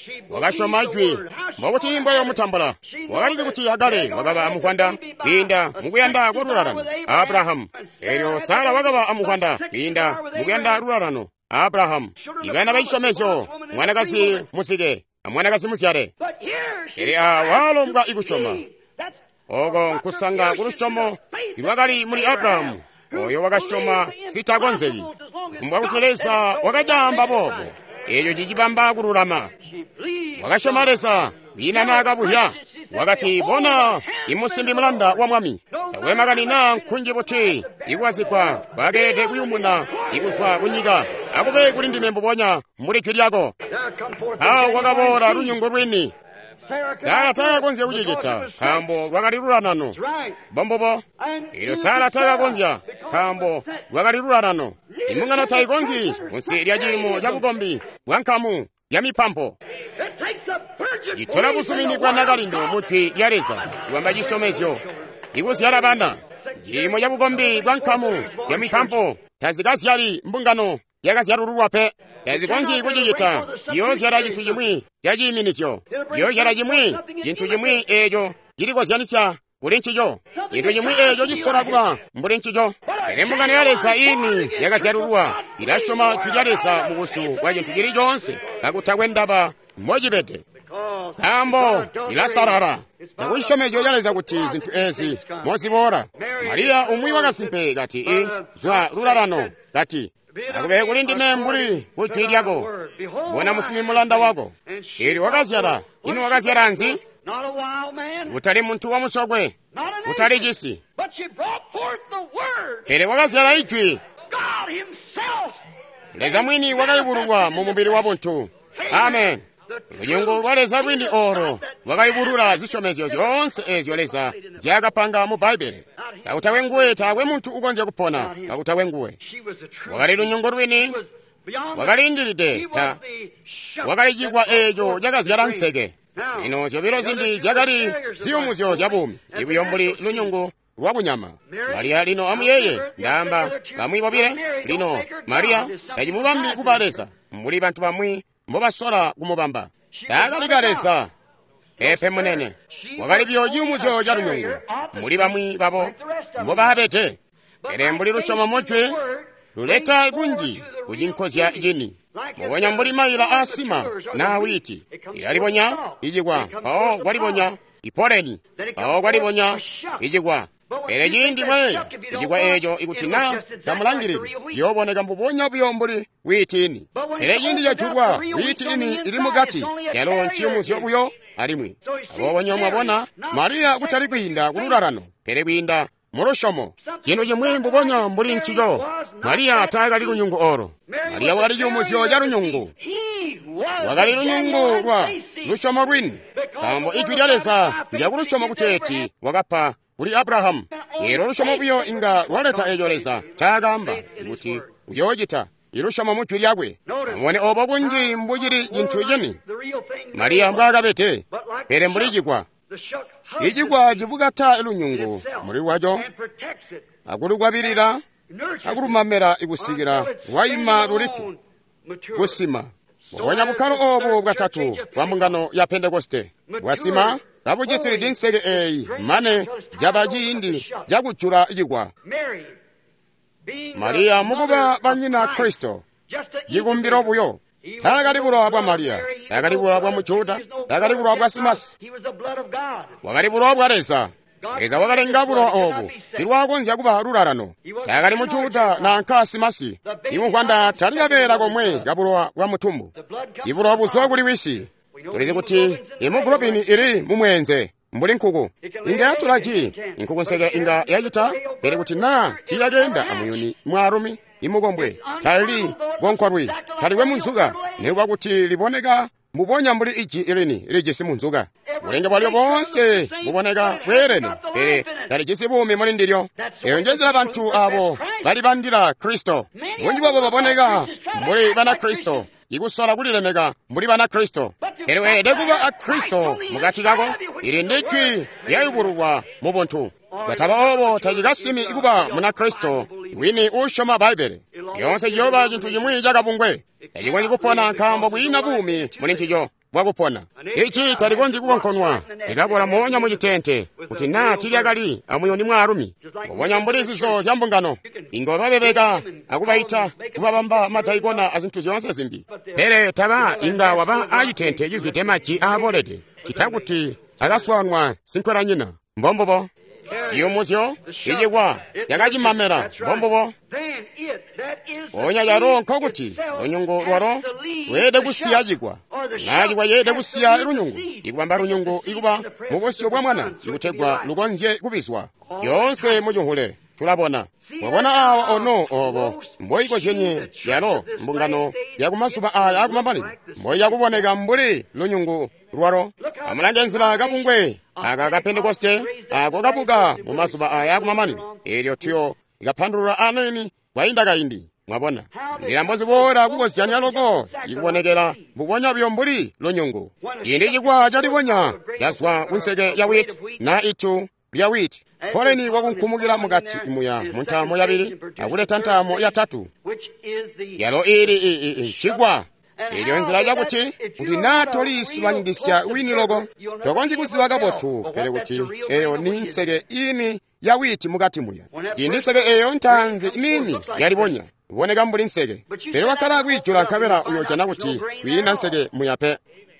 Speaker 1: wakashoma ijwi mwakuti imbo yomutambula wakalizi kuti agale wakaba amuhwanda pinda mukuyanda kururarano Abrahamu eryo Sara wakaba amuhwanda pinda mukuyanda rurarano Abrahamu ibana baishomezo mwanakazi musike mwanakazi musyare eri awalombwa ikushoma ogo nkusanga kurushomo ilwakali muri Abrahamu oyo wakashoma sitakonzeki mbwakuteleza wakajamba bobo eyo jijibamba kururama wakashomaleza bina nakabuhya wakati bona imusimbi mulanda wa mwami wemakani nkhunji buti ikwazikwa bagerete kuyumuna ikuswa kunyika akube kuli ndime mbuponya muli chwi lyako awo wakabora lunyungu lwini Sara takakonzya kuchecheta khambo lwakalilulanano bombobo ilo Sara takakonzya khambo lwakalilulanano imungano taikonzi unsi lya jimo lya bukombi bwankhamu lya miphampo jitola busumini kwa nakalindo muthwi lyaleza iwamba jisomezyo ikusyala bana jimo lya bukombi bwankhamu lya miphampo tazikasyali mbungano yakasyalululwape yazikonzi kuchecheta yosyala jinthu jimwi jajiyiminisyo yosyala jimwi jinthu jimwi ejo jilikosyanisya kuli nchicho inthu jimwi ejo jisola kuba mbuli nchicho ere mbungano yaleza ini yakasyalulwa ilashoma chilyaleza mukusu kwa jinthu jili jonse kakutha kwendapa mmojipete khambo ilasarara takuishomejo yaleza kuti zinthu ezi mozibora Mariya umwi wakasimpe kati zwa lulalano kati akube kuli ndime mbuli kuthwi lyako bona musimi mulanda wako ili wakazyala inu wakazyala nzi utali munthu wa musokwe utali jisi ili wakazyala ijwi leza mwini wakayibululwa mu mubiri wa munthu amen lunyungu lwaleza lwini oro wakayibulula zishomezyo zonse ezyo leza zyakapanga mu Baibuli kakutawe nguwe tawe munthu ukonze kupona kakutawe nguwe wakali lunyungu lwini wakalindilide ta wakalijikwa ejo jakazyala nseke ino zobiro zindi jakali ziyumuzyo zyabumi ibuyo mbuli lunyungu lwakunyama Mariya lino amuyeye ndamba kamwibobire lino Mariya tajimubambi kubaleza muli bantu bamwi mbobasola kumubamba takalikaleza epe munene wakali byojiyumuzyo ja lunyungu muli bamwi babo mbobabete ere mbuli lushomo muthwi luleta ikunji kujinkozya ijini mubonya mbuli mayila asima na awiti yalibonya ijigwa awo gwalibonya ipoleni awo gwalibonya ijigwa ere jindi mwe ijigwa ejo ikutina kamulangiriri yoboneka mbubonya buyombuli witini ere jindi yachulwa witini ili mugati yalo nchiyumuzyo buyo alimwi abobonya mwabona Mariya kutali kwinda kululalano pere kwinda mulushomo jino jimwe mbubonya mbuli nchiyo Mariya takali lunyungu oro Mariya wakali jumuzyo ja lunyungu wakali lunyungu lwa lushomo lwini kambo ijwi lyaleza lyakulushomo kuteti wakapa kuli Abrahamu ero lushomo buyo inga lwaleta ejo leza takamba kuti uyojita ilushomo muthwi lyakwe amone obo bunji mbujiri jinthu ijeni Mariya mbwakabete pere mbuli jikwa ijigwa jibukata ilunyungu muli wajo akulugwabirira akulumamera ikusikira wayima lulitu kusima mubonya bukhalo obo bwatatu bwa mbungano ya Pentekoste bwasima kabujisiri dinseke eyi mane jabajiyindi jakuchula ijigwa Mariya mukuba banyina Kristo jikumbiro buyo takalibulwa bwa Mariya takalibulwa bwa muchuda takalibulwa bwa simasi wakalibulwa bwa leza wakalengabulo obu tilwakonzya kuba lulalano takali muchuda na nkasi masi imuhwanda taliyabera komwe kabulwa bwa mutumbu ibulwa buswa kuli wisi tulize kuti hemoglobini ili mumwenze mbuli nkuku inga yatulaji nkuku nseke inga yajita pere kuti na tiyagenda amuyuni mwarumi imugombwe tali gonkorwi taliwe munzuga nebwa kuti liboneka mubonya mbuli iji ilini ilijisi munzuga mulenge bwalio bonse muboneka bwerene pere talijisi bumi muli ndiryo eyonjezera bantu abo bali bandira Kristo bunji bwabo baboneka mbuli bana Kristo ikusola kulilemeka mbuli bana Kristo ero edekuba a Kristo mugati kako ili nditwi yayibulwa mu buntu gataba obo tajikasimi ikuba muna Kristo wini ushoma Baibuli yonse yoba jintu jimwi jakabungwe ejikwenji kupona nkambo bwina bumi muli nchijo bwakupona. Ichi talikonji kukonkhonwa likabwera monya muchitenthe kuti nati lyakali amuyoni mwa arumi kuponya mbulizizo ya mbungano ingo babebeka akubayitha kupapamba mataikona azinthu zonse zimbi pere taba ingawa ba ayitenthe chizwite machi abolete chitakuti akaswanwa sinkhwera nyina mbombobo yomuzyo iyekwa yakachimamera mbombobo onya yaronkha kuti lunyungu lwaro lwede kusiya chikwa nachikwa yede kusiya lunyungu ikupamba lunyungu ikuba mukosyo bwa mwana ikuthegwa lukonzye kupiswa yonse muchunkhule tulabona mwabona awa ono obo mboyiko chenye yalo mbungano yakumasupa aya akumamali mboyi yakuboneka mbuli lunyungu lwaro amulange nzira kapungwe aka kapentekoste ako kapuka mumasupa aya akumamani ilyo tiyo ikaphandulula aneni kwayinda kayindi mwabona ndilambo zibora kukosiyani aloko ikubonekera mbuponya byombuli lunyungu indi chikwa chatiponya yaswa kunseke ya witi na itu lya witi koleni wakunkhumukira mukati imuya munthamo yabiri akuleta nthamo yatatu yalo ili chikwa ilyo nzira yakuti kuti nato liswangisya wini loko tokonji kuziwa kapothu pere kuti eyo ni nseke ini ya witi mukati muya ndi nseke eyo nthanzi nini yaliponya kuoneka mbuli nseke pere wakhala akuichula nkhabera uyo chana kuti wina nseke muyape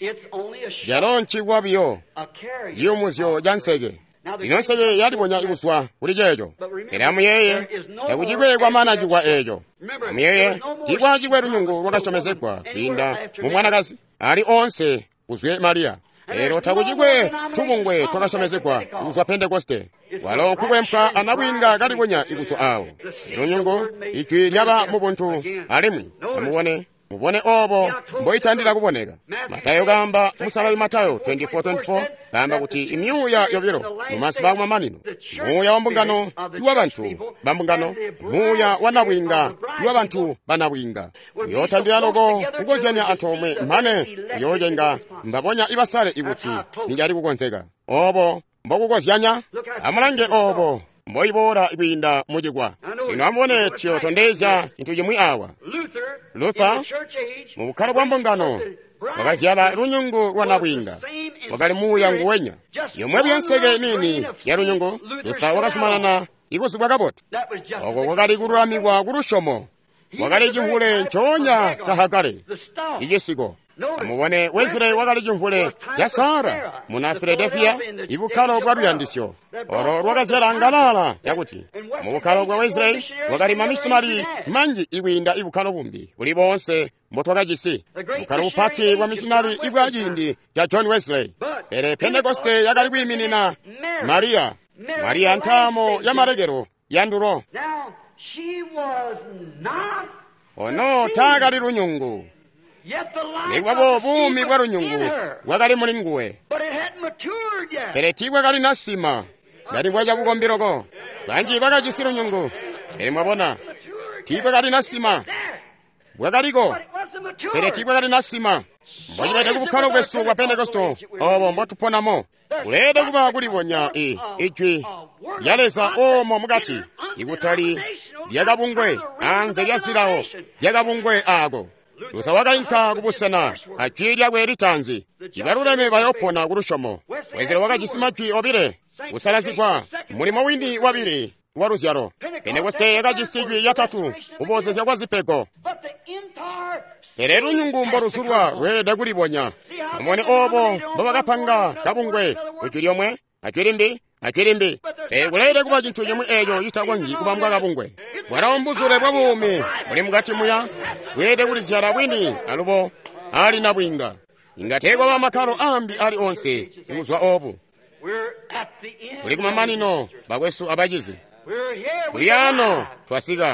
Speaker 1: yalo nchikwa biyo yomuzyo ya nseke ino nseke yaliponya ikuswa kuti checho pere amuyeye yakuchikwekwa mana chikwa echo amuyeye chikwa chikwe lunyungu lwakachomezekwa kwinda mumwanakazi ali onse kuzwe mariya lero takuchikwe thupungwe twakachomezekwa ikuswa pentekoste walo nkukwempha anabwinga kaliponya ikuswa awo lunyungu ichwi lyaba mubunthu alimwi mubone obo mboyithandira kuboneka matayo kamba musalali matayo 24:24 kamba kuti imyuya yobiro mumaso ba mamanino muya wambungano iwa bantu bambungano muya wanabwinga iwa bantu banabwinga yothandira loko kukojanya anthu omwe mane yojenga mbaponya ibasale ikuti ninjali kukonzeka obo mbokukozyanya amulange obo mboyibora ikwinda muchikwa ino amone tiyo tondeza chinthu chimwi awa Luther mu bukhale bwa mbungano wakaziyala lunyungu lwanabwinga wakali muya nguwenya yomwe byonseke nini ya lunyungu Luther wakasimanana ikusibwa kapoto oko kwakali kululamikwa kulushomo wakali chinkhule nchonya kahakale ichisiko amubone Wesley wakali chinkhule ya Sara muna Philadelphia ibukhalo bwa luyandisyo oro lwakaziyala ngalala chakuti mu bukhalo bwa Wesley wakali mamisumali manji ikwinda ibukhalo bumbi buli bonse mbotwakachisi bukhalo bupati bwa misumali ibwachindi cha John Wesley pere Pentekoste yakali kuyiminina Mariya nthamo ya marekero ya ndulo ono takali lunyungu nikwapo bumi bwa lunyungu wakali muli nguwe pere tigwa kali nasima ngati kwacha kukombiroko bwanji bakachisi lunyungu pere mwabona tigwa kali nasima bwakaliko pere tigwa kali nasima mbwachipete kubukhalo kwesu kwa Pentekosto obo mbotupponamo kulede kuba kuliponya ichwi yaleza omo mukati ikutali lyakabungwe anze lyasilawo lyakabungwe ako Luther wakayinka kubusana achwilya kweri tanzi ibaluleme bayopona kulushomo Wesley wakachisima chwi obire usalazikwa mulimo windi wabiri waluzyalo Pentekoste yakachisikwi yatatu ubozezya kwa zipeko pere lunyungu mbolusulwa lwelede kuliponya amone obo mbobakapanga kabungwe uchwi lyomwe achwilimbi kulede kuba chinthu chomwe echo chitakonji kubambwa kabungwe bwera umbuzule bwa bumi muli mukati muya kulede kuliziyala bwini alupo ali na bwinga ingatheko ba makhalo ambi ali onse ikuzwa opo tuli kumamanino bakwesu abachizi tuli ano twasika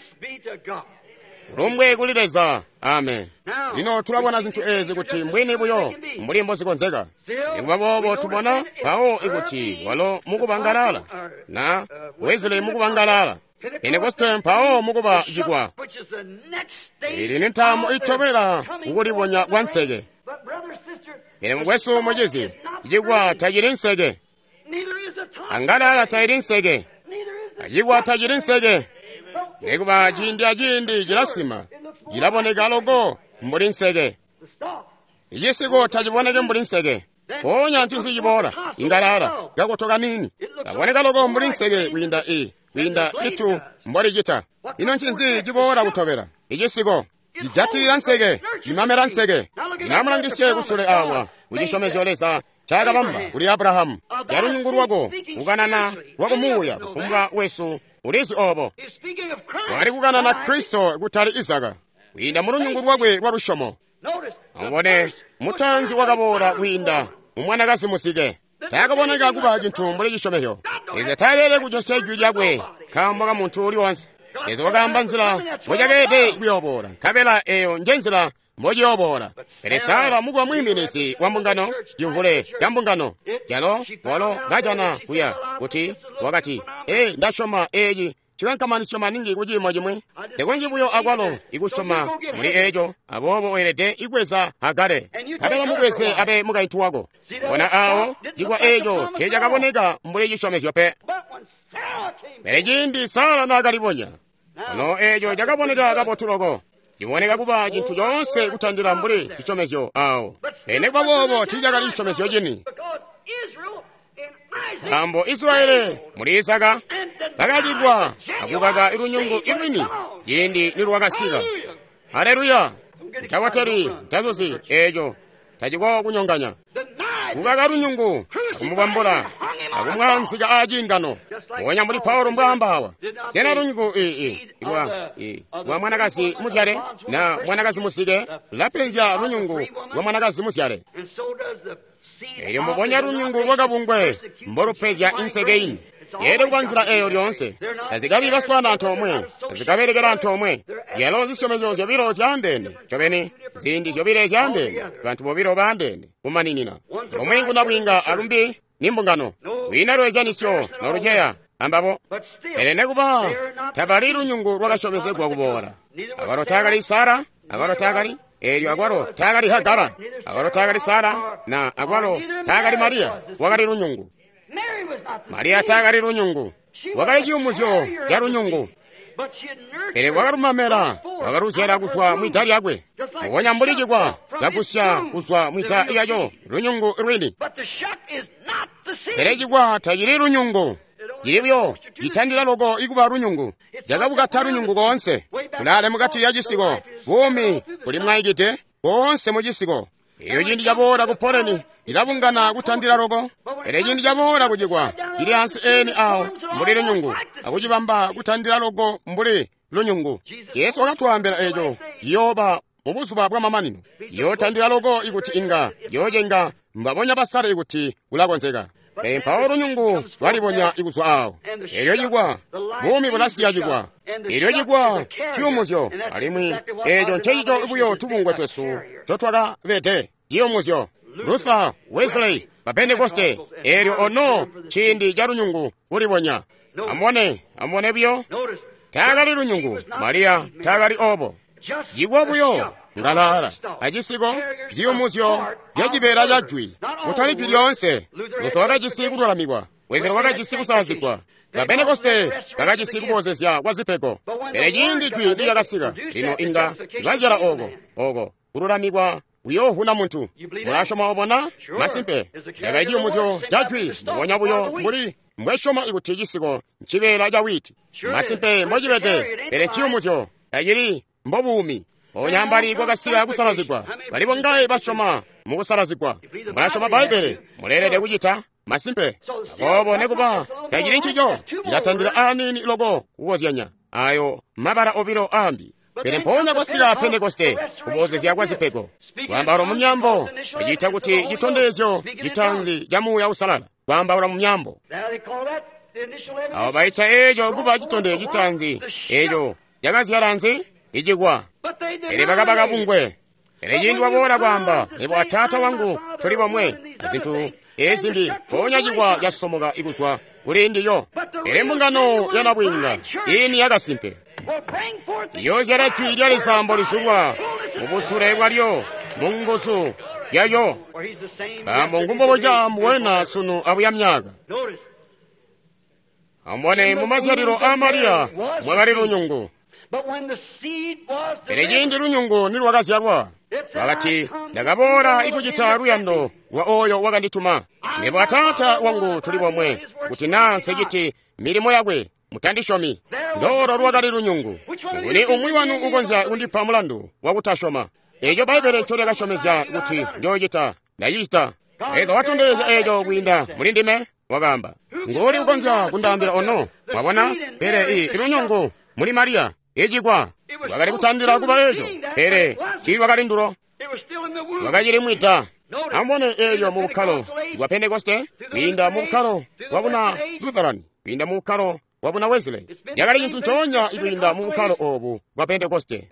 Speaker 1: lumbwe kulileza amen lino tulabona zinthu ezi kuti mbwini buyo mulimbo zikonzeka ikumabobo tubona pawo ikuti walo mukubangalala na Wesley mukubangalala Pentekoste pawo mukuba chikwa ili ni nthamo ichopera kukuliponya kwa nseke ine mukwesu muchizi chikwa tachiri nseke angalala tachiri nseke chikwa tachiri nseke nekuba chindi chilasima chilaboneka logo mbuli nseke igisigo tagiboneke mbuli nsege ponya nchinzi jibora ingalala gakotoka nini gaboneka loko mbuli nsege winda itu mbori jita ino nchinzi jibora kutobera igisigo ijatirira nsege imamera nsege inamulangisye kusule awa ujishomezoleza chagabamba kuli Abrahamu yarunyungurwago kuganana wagomuya kufumbwa wesu ulisi obo wali kuganana Kristo kutali Isaka winda murunyungurwagwe rwa rushomo ambone mutanzi wakabora winda umwanakazi musige takaboneka kuba chintu mbuli chishomehyo ize talele kujose julyagwe kamboka muntu uli wonse ize wakamba nzila mojakete kuyobora kabela eyo njenzila mojiyobora Sara mugwa mwiminisi wa mbungano jimvule ya mbungano jalo wolo gajana kuya kuti wakati ndashoma eji chiwankamani shoma ningi kujima jimwe sekunji buyo agwalo ikushoma muli ejo abobo werede ikweza hagare kadala mugwese abe mugaituwago ona awo jigwa ejo teja kaboneka mbuli jishomesyo pe merejindi Sara nagalibonya ono ejo jakaboneka kapotulogo jiboneka kuba chintu chonse kutandira mbuli chishomesyo awo ene kwabobo tijakali chishomesyo jini ambo Israeli muli Isaka kakajibwa akukaga irunyungu irwini jindi nirwakasika haleluya mtawateri mtazuzi ejo tajiko kunyonganya kukaga irunyungu akumubambula akumwansika ajingano wonya muli Paulo mbambawa sena irunyungu wa mwanakasi musyale na mwanakasi musike lapenzya irunyungu wa mwanakasi musyale eyo mubonya runyungu rwakabungwe mborupezya insegeini yede kubanzira eyo lyonse azikabi baswana antomwe azikaberekera antomwe yalo zishomezo zobiro cyandene chobeni zindi zobire cyandene bantu bobiro bandene kumaninina omwengu nabwinga alumbi nimbungano wina rwejanisyo norujeya ambabo elene kuba tabali runyungu rwakashomeze kwa kubora abaro tagali Sara abaro tagali elyo agwaro tagali Hagara agwaro tagali Sara na agwaro tagali Maria wakali runyungu Maria tagali runyungu wakali jumuzyo ya runyungu ele wakarumamera wakaruzera kuswa mwitali agwe wonya mbulijigwa yakusya kuswa mwita iyajo runyungu rwini ele jigwa tagiri runyungu jibyo jitandira logo ikuba runyungu jagabuka tarunyungu konse kulale mugati ya jisigo bumi kuli mwayigite konse mu jisigo iyo jindi jabora kuporeni ilabungana kutandira logo ele jindi jabora kujigwa ili hansi eni awo mbuli runyungu akujibamba kutandira logo mbuli runyungu Yesu akatwambira ejo yoba mubusuba bwa mamanino yotandira logo ikuti inga yojenga mbabonya basara ikuti kulakonzeka Paulo runyungu walibonya ikuswa awo elyo jigwa bumi bulasiya jigwa elyo jigwa chiumuzyo alimwi ejo nchejijo ibuyo tubungwe twesu chotwaga vete chiumuzyo Luther Wesley Pentecoste elyo ono chindi ja runyungu ulibonya amone byo tagali runyungu Maria tagali obo jigwa buyo ngalala ajisigo ziumuzyo jajibera jajwi mutali jilionse Luther jisigu dolamigwa Wesley wakajisigu sazikwa na Pentecoste wakajisigu bozesya wazipeko elejindi jwi ndiyakasiga lino inga vajara ogo urulamigwa uyo huna muntu murashoma obona masimpe jagaji umuzyo jajwi mubonya buyo muri mweshoma ikutijisigo nchibera jawiti masimpe mbojibete ele chiumuzyo ajiri mbobumi onyambari gwagasiga gusarazigwa balibo ngaye bashoma mugusarazigwa murashoma Bible murerere kujita masimpe abobone kuba yagiri nchijo iratandira anini logo uwozyanya ayo mabara obiro ambi Pere mponya gwasiga Pentecoste kubozesya gwazipeko gwambaro munyambo ajita kuti jitondezyo jitanzi jamu ya usalala gwambaro munyambo awo baita ejo guba jitonde jitanzi ejo jagazi yaranzi ijigwa ele bagabaga bungwe ele yindi wabora gwamba ebo atata wangu tuli bomwe azintu ezindi ponya jigwa yasomoga iguswa kulindi yo ele mbungano yanabwinga ini yagasimpe yozera twirya lisambo lisubwa ubusure bwalyo mungusu yayo ngumbo boja mwena sunu abuyamyaga amone mumazariro a Maria mwagali runyungu pere jindi lunyungu nilwakazyalwa wakati ndakabora ikuchita luyando wa oyo wakandituma ndipo Atate wangu tuli pomwe kuti nanse chiti milimo yakwe mutandishomi ndoro lwakali lunyungu uli umwi wanu ukonza undipha mulandu wakutashoma ejo Baibele cholekashomeza kuti njochita ndayita ezo watondeza ejo kwinda muli ndime wakamba ngoli ukonza kundambira ono wabona pere ilunyungu muli Mariya ejikwa wakali kuthandira kuba ejo pere chili wakali ndulo wakachili mwita ambone ejo mu bukhalo wa Pentekoste kwinda mu bukhalo wabuna Lutheran kwinda mu bukhalo wabuna Wesley yakali chinthu nchonya ikwinda mu bukhalo obu wa Pentekoste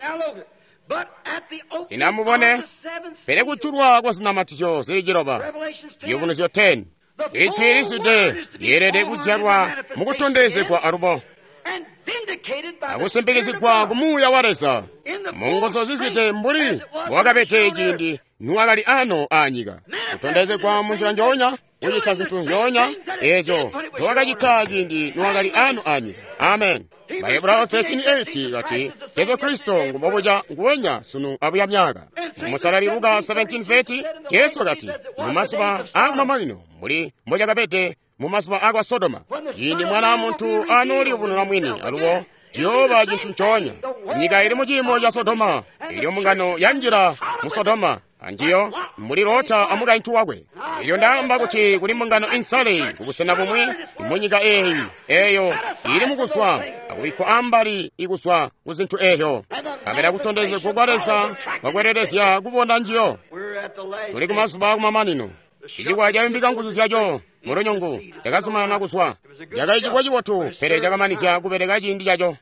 Speaker 1: inamubone pere kutchulwa kwa zinamatizo zili Chilopa Chivumbulutso 10 ichiriside yerede kudzalwa mukutondezedwa arubo akusembelezedwa kumuya waleza mongozo zizite mbuli wakapete chindi nuwakali ano anyika kutondezedwa munjira njonya kuchita zinthu njonya ezo towakachita chindi nuwakali ano anyika amen Hebrew 13:8 kati Yesu Kristo nguboboja nguwenya sunu abuya myaka musalali Luka 17:30 Yesu kati mumasuba akumamalino muli mboja kapete mumasuba akwa Sodoma yindi mwana wa munthu anoli ubunula mwini aluwo Jehova chinthu nchonya nyika ili muchimo cha Sodoma ili mungano ya njira mu Sodoma anjiyo muli Lota amuka inthu wakwe iyo ndamba kuti kuli mungano insale kukusena pomwe imunyika eyo ili mukuswa akuiko ambali ikuswa kuzinthu eyo kapera kutondeze kugwareza kwakwererezya kuponda njiyo tuli kumasuba akumamanino ichikwa chayimbika nguzu zyacho mulonyongo yakasumana nakuswa jakaichikwa chiwotu pere chakamanizya kupereka chindi chacho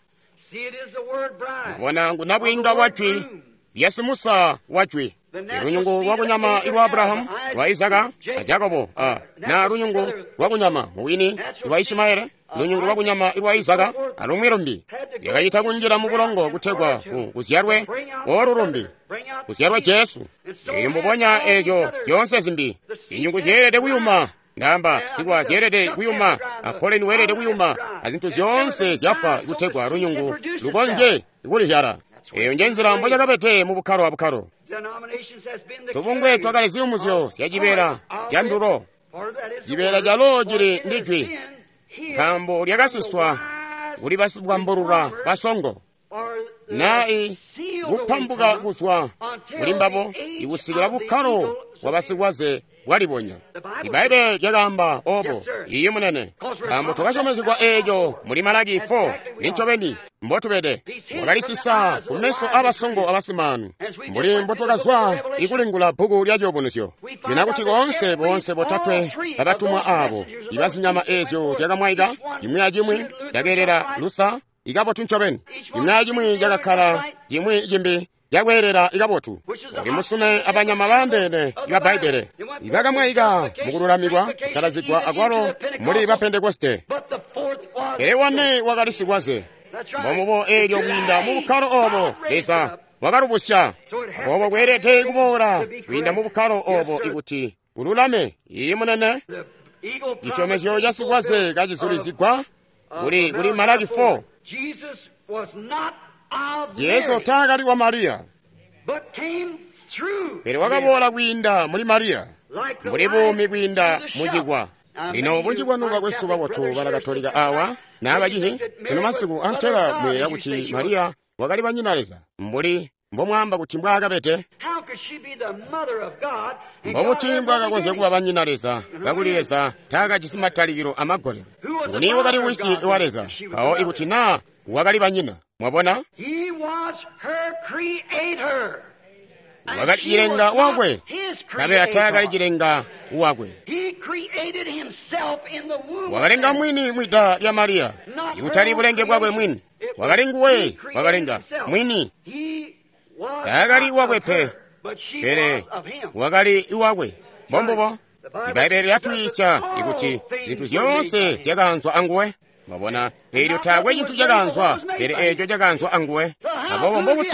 Speaker 1: wona ngunabwinga wachwi yasimusa wachwi lunyungu wakunyama iwa Abrahamu wa Isaka na Jakobo na lunyungu wakunyama muwini iwa Ismaele lunyungu wakunyama iwa Isaka alumwirumbi yakayita kunjira mubulongo kuthekwa kuzyarwe orurumbi kuzyarwe Yesu imbuponya ejo yonse zimbi inyungu ziyerede kuyuma ndamba sikwa ziyerede kuyuma aphole niwerede kuyuma azinthu zonse zyafa kuthekwa lunyungu lukonje ikulihyara eyo njenzera mboja kapete mu bukhalo wa bukhalo tubungwe twakale ziumuzyo syachipera cha ndulo chipera chalo chili ndichwi khambo lyakasiswa kuli pasibwamburura pasongo nayi kuphambuka kuswa kulimbapo ikusikira bukhalo wapasikwaze waliponya Ibaibe yakamba opo iyo munene khambo tukachomezedwa ejo muli Malaki 4 ninchopeni mbotupede wakalisisa kumeso abasongo abasimanu muli mbotokazwa ikulingula bhuku lya chivumbulutso linakuti bonse botatwe abatumwa abo ibazinyama ezo zyakamwaika chimwe achimwe yakerera Luther ikapotu nchopeni chimwe achimwe jakakhala chimwe chimbi yakwerera ikapotu uli musume abanyama bandene iba Baibele ibakamwaika mukululamikwa kusalazidwa akwalo muli pa Pentekoste ewane wakalisikwaze mbomubo elyo kwinda mu bukhalo obo lesa wakalupusya obo kwerete kubora kwinda mu bukhalo obo ikuti ululame iyi munene chishomesyo chasikwaze kachizulizigwa kuli Malaki 4 Yesu takali wa Mariya pere wakabola kwinda muli Mariya muli bumi kwinda muchigwa lino bunjibwanuka kwesuba kwathu balakatolika awa nabajihi sino masiku antela mweya kuti Mariya wakali banyinaleza mbuli mbomwamba kuti mbwakapete mbomutimba akakonze kuba banyinaleza kakulileza taka chisimataliro amagolero nguni wakali wisi iwaleza pawo ikuti na wakali banyina mwabona wakali jilenga wakwe kabe atakali jilenga wakwe wakalenga mwini mwita lya Mariya ikutali bulenge bwakwe mwini wakalenguwe wakalenga mwini takali wakwe pere wakali iwakwe bombobo Ibaibe yatwicha ikuti zinthu zonse zyakanzwa anguwe mwabona elyo takwe chinthu chakanzwa pere echo chakanzwa anguwe abo mbobuti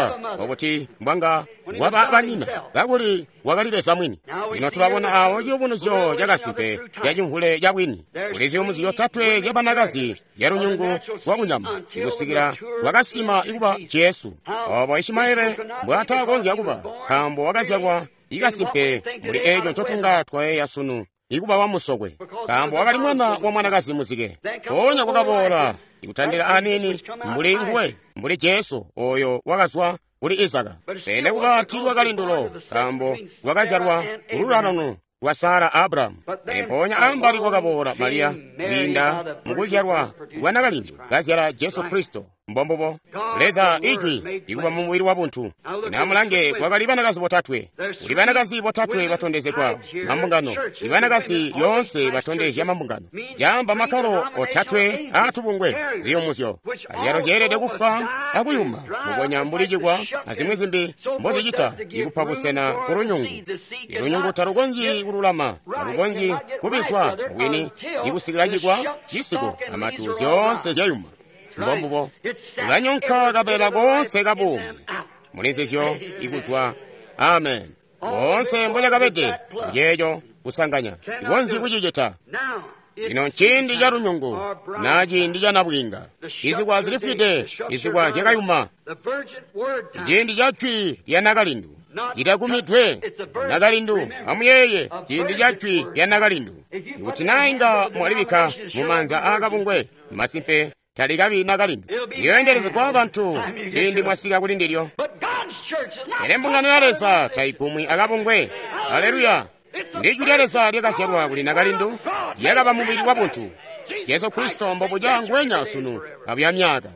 Speaker 1: mbwanga waba banina gakuli wakalilesa mwini ino tulabona awo ciubunuzo jakasimpe jajimvule jabwini kuli ziumuziyo tatwe jabanakazi jarunyungu wakunyama ikusikira wakasima ikuba Yesu obo Ishimaele mbwata konzi yakuba kambo wakazyakwa ikasimpe muli ejo nchotungatwa yasunu ikuba wamusokwe kambo wakali mwana wa mwanakazi muzike onya kwakabola ikutandira anini mbuli nguwe mbuli Yesu oyo wakazwa kuli Isaka pene kukathidwa kalindulo kambo wakazyalwa ululanono wa Sara Abrahamu emponya ambali kwakabola Maria linda mukuzyalwa wanakalindu kazyala Yesu Kristo mbombobo leza ijwi ikuba mumuwiri wa bunthu inamulange kwakali banakazi botatwe uli banakazi botatwe batondezekwa mambungano ibanakazi yonse batondezya mambungano jamba makalo otatwe atubungwe ziyumuzyo azyalo zyerede kufa akuyuma mukonya mbulijikwa azimwe zimbi mbozi jita ikupa busena kurunyungu irunyungu tarugonji ululama tarugonji kubiswa wini ikusikirajikwa jisiku amatu zyonse zyayuma mbombubo ulanyonka kabela konse kabumu mulizisyo ikuzwa amen konse mbonya kabete jejo kusanganya ikonzi kujijeta ino nchindi ja runyungu naji ndi ja nabwinga izikwa zilifide izikwa zyakayuma chindi chachwi ya nakalindu chitakumitwe nakalindu amuyeye chindi chachwi ya nakalindu ikuti nainga mwalibika mumanza akabungwe masimpe talikabi nakalindu yoyendereze kwa bantu chindi mwasika kuti ndilyo ere mbungano yalesa taikumwi akabungwe haleluya ndiju lyalesa lyakasyalwa kuli nakalindu yakaba mubiri wa bunthu Yesu Kristo mbobo jangwenya sunu kabya myaka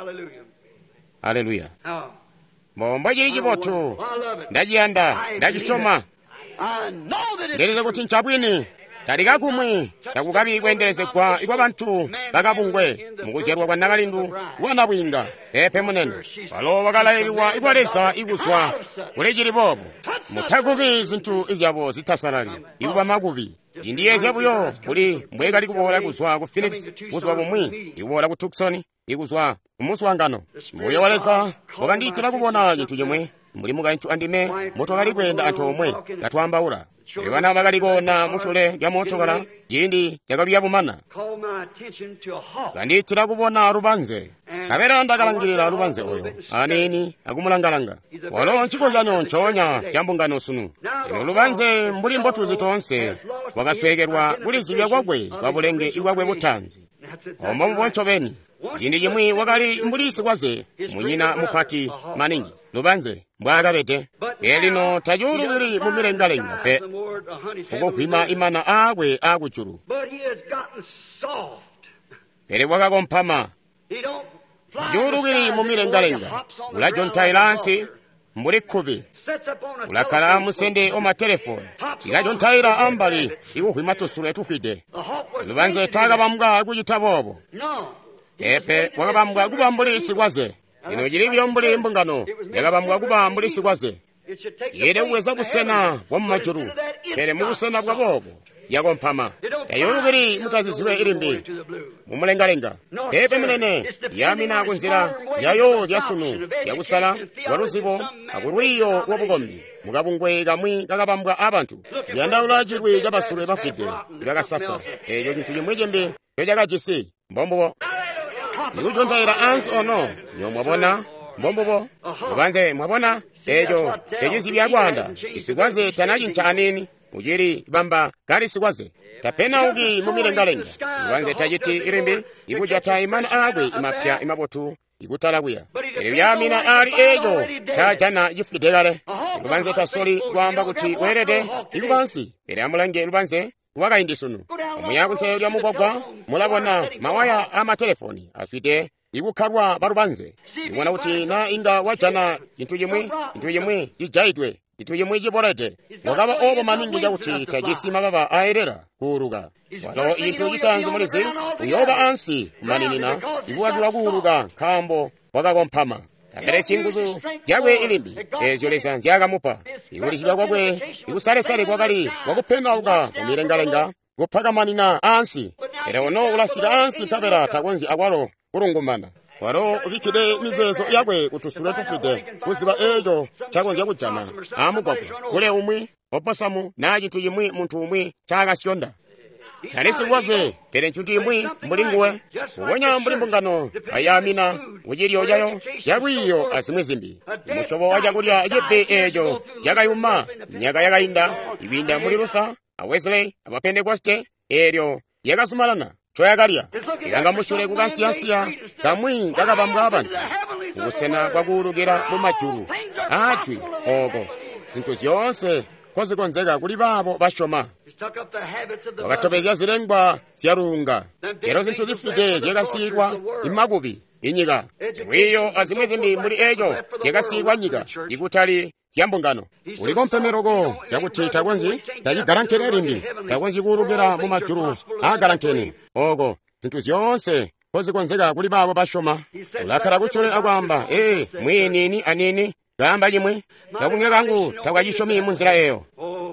Speaker 1: haleluya mombo jili jibotu ndajiyanda ndajisoma ndeleze kuti nchabwini talika kumwi takukabi kwendereze kwa ikwa bantu bakabungwe mukuzyalwa kwa nakalindu wanabwinga epe munene palo wakalayiriwa ikwalesa ikuswa kuli jili bobo mutakubi zinthu izyabo zitasalali ikuba makubi indiye zyabuyo kuli mbweka likubola ikuswa ku Phoenix kuswa kumwi ikubola ku Tucson ikuswa umusi wangano mbuyo walesa wakanditira kubona chinthu chomwe muli mukanthu andime moto kalikwenda anthu omwe katwambaula iwana bakalikona muchule lya motokala jindi jakaluyabumana kanditira kubona rubanze kapera ndakalangirira rubanze oyo aneni akumulangalanga walo nchikozano nchonya chambungano sunu ino rubanze mbuli mbotuzi tonse wakaswekerwa kuli zibya kwakwe wabulenge ikwakwe butanzi ombo mbonchobeni jindi jimwi wakali mbulisi kwaze munyina mupati maningi lubanze mbwakabete elino tajulukili mumilengalenga pe ukukhwima imana akwe akuchulu pele wakakomphama tajulukili mumilengalenga ulajonthayilansi mbuli khubi ulakhala musende omatelefoni ilajontayira ambali ikukhwima tusulu etukhwide lubanze takabambwa akuchitha bobo epe wakabambwa kubambulisi kwaze ino jilibyo mbuli mbungano yakabambwa kubambulisi kwaze yede uweza kusena wa mmachuru pele mukusena bwa bobo yakomphama yayolukiri mutazizwe ilimbi mumulengalenga epe munene yamina akunzira yayo yasunu yakusala waluzibo akurwiyo wabukombi mukabungwe kamwi kakabambwa abantu yandaula jirwi jabasulu bafide ibakasasa ejo chinthu chimwe chembe chojakachisi mbombo ikujontayira ansi ono nyomwabona mbombobo mubanze mwabona ejo tejizibya kwanda isikwaze tanaji nchanini ujiri bamba kari sikwaze tapena ugi mumilengalenga mubanze tajiti irimbi ikujata imana agwe imapya imabotu ikutalagwya ebyamina ali ejo tajana yifidegale mubanze tasoli kwamba kuti werede ikubansi eramulange lubanze wakayindisunu omuyakunse lya mugwagwa mulabona mawaya amatelefoni afite ikukhalwa barubanze imwana kuti na inga wajana inthu yemwe jijaitwe inthu yemwe jiborete wakaba obo maningi jakuti tajisima baba aerera kuruga walo inthu jitanzi mulisi uyoba ansi kumaninina ikuwadula kuruga kambo wakakomphama apere singuzu jakwe ilimbi ezyo lesa nzyakamupa ikulishibwa kwakwe ikusalesale kwakali wakupenda uka kumilengalenga kuphaka manina ansi era ono ulasika ansi kapera takonzi akwalo kulungumana waro ubikide mizezo yakwe kutusule tufide kuziba ejo chakonja kujana amugwagwe kule umwi oposamu na chintu chimwi munthu umwi chakasyonda talisi waze pere nchintu imwi mbulinguwe uwonya mbulimbungano ayamina ujiri jayo yakwiyo asimwizimbi mushobo wajakulya yepe ejo yakayuma nyaka yakayinda ibinda muri Luther Wesley abapentekoste eryo yakasumalana choyakalya ilanga mushule kukansiyansiya kamwi kakapambwa abantu ukusena kwakuulukira mu majulu atwi oko zinthu zonse kozikonzeka kuli babo bashoma wakatopeza zilengwa ziyarunga lero zinthu zifide zikasiyidwa imakupi inyika wiyo azimwezimbi muli ejo yakasiyidwa nyika ikutali ziyambungano uliko mpemeroko chakuthitha kwenzi tachigalankene limbi takwenzi kuulukira mu majulu agalankene oko zinthu zonse kozikonzeka kuli babo bashoma ulakhala kutchole akwamba mwinini anini gamba chimwe kakumwe kangu takwachisomi munzira eyo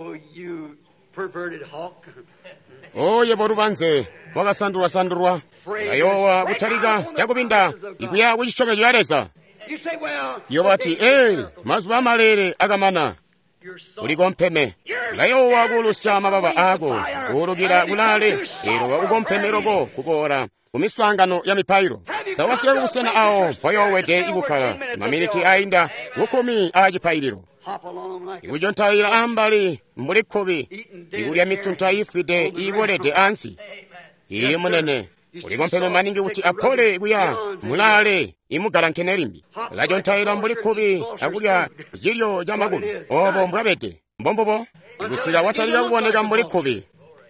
Speaker 1: oye porupanze wakasandurwa ayowa kuthalika chakupinda ikuya kuchisomecho yaleza iyo bati mazuba amalere akamana uliko mpheme ngayowa kulusichama baba ako kuulukira kulale ero wakukompemeroko kupora kumiswangano ya mipairo sawasiya kusena awo poyowete ikukhala maminiti ayinda kukumi achipairiro ikujontayira ambali mbuli khobi ikulya mitunta ifide iwolede ansi iye munene uliko mpheme maningi kuti aphole ikuya mulale imugalankene limbi lajontayira mbuli khobi akulya zilyo ja makubi obo mbwabete mbombobo ikusira watalika kuwoneka mbuli khobi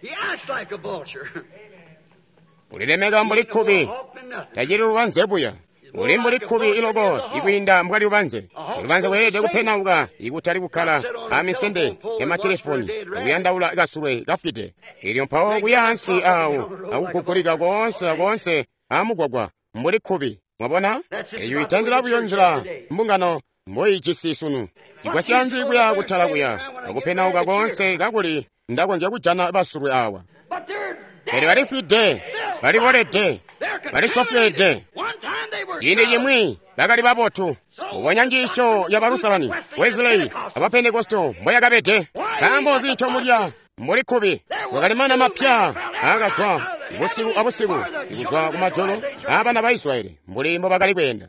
Speaker 1: ulilemeka mbuli khobi tajiri lubanze buya uli mbuli khobi iloko ikuyinda mbwali lubanze werede kuphenauka ikutali kukhala amisende ematelefoni ikuyandaula ikasule ikafite ili mphawo kuyansi awu akugugulika konse amugwagwa mbuli khobi mwabona iyo itandira kuyonjera mbungano mboyichisisunu chigwa chanzi kuya kuthala kuya akuphenauka konse kakuli ndakonja kujana basulu awa eri bali fide bali wolede bali sofyede chinde chimwi bakali babotu uwanyanjisho ya Barusalani Wesley abapentekosto mboyakapete kambozi ncho mulya mbuli khobi wakalimana mapya akaswa abusiku ikuzwa kumajolo abana ba Israeli mbulimbo bakali kwenda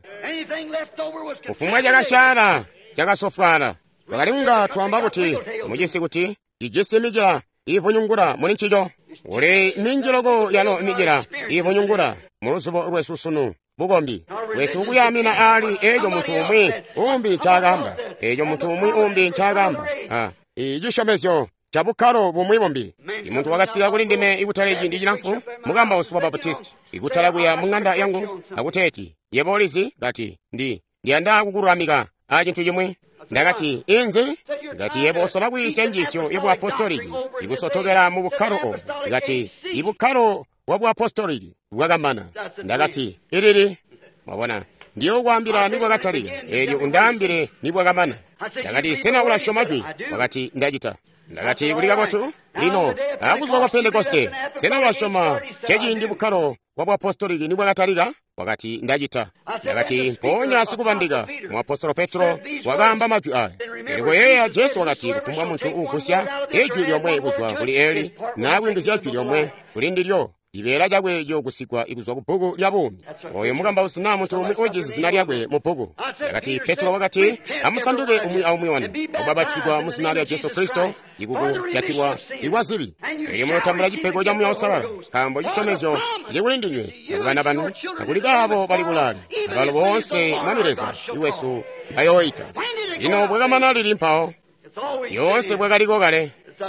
Speaker 1: ufumwa jakashara jakasofala wakalinga twamba kuti mujisi kuti ijisimijira ivunyungura muli nchijo uli minjiloko yalo imijira ivunyungura muluzubo lwesusunu bukombi wesi ukuyamina ali ejo munthu umwi umbi nchagamba ejo munthu umwi umbi nchagamba ijishomezyo chabukhalo bumwi bombi imuntu wakasiya kuli ndime ikutaleji ndi chilamfu mukamba usu wa Baptisti ikutala kuya mung'anda yangu akuteti yepolisi gati ndiyanda kukuramika chinthu chimwe ndakati inzi ngati yeposola kuisenjisyo yebu apostoliki ikusotokera mu bukhalo obu ngati ibukhalo wabu apostoliki wakamana ndakati ilili mwabona ndiyo kuambira nibwa katalika eli undambire nibwa kamana ndakati sena ulashomajwi wakati ndachita ndakati kulika botu lino akuzwa kwa Pentekoste sena ulashoma cheji ndi bukhalo wabu apostoliki nibwa katalika wakati ndachita ndakati mponya sikupandika mu apostolo Petro wakamba majwi aya iliko yeya Jesu wakati kufumbwa munthu ukusya ejwi lyomwe ikuzwa kuli eli nakwindisya ejwi lyomwe kuli ndilyo libera jakwejo kusikwa ikuzwa kubuku lya bumi oyo mukamba usina munthu umwe ojisi zina lyakwe mu buku ndakati Petro wakati amusanduke umwi aumwi wanu obabatsidwa mu zina lya Yesu Kristo ikuku chatirwa ikwazibi ili mulotambula chipeko cha mwiya osalala kambo chisomezo chikuli ndinywe akubana panu akuli babo pali kulali abalo bonse mamireza iwesu ayoita ino bwekamana lili mphawo yonse bwekaliko kale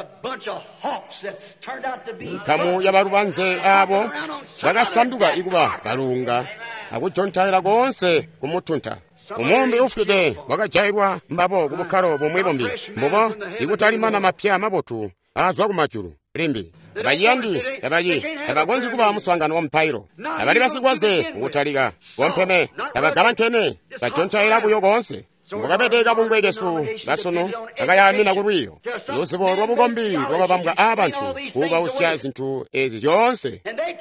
Speaker 1: nkhamu ya barubanze abo bakasanduka ikuba balunga akujontayira konse kumutuntha umombe ufide wakajairwa mbabo kubukhalo bomwe bombi mbobo ikutalimana mapya mabotu azwa kumachulu limbi abagonzi kuba muswangano wa mpairo abali basikwaze ukutalika wompheme abagalankene bajontayira buyo konse mukapeteka bungwe Yesu basono akayamina kulwiyo luzipo lwa bukombi lwamapambwa abantu kuba usya zinthu ezi zonse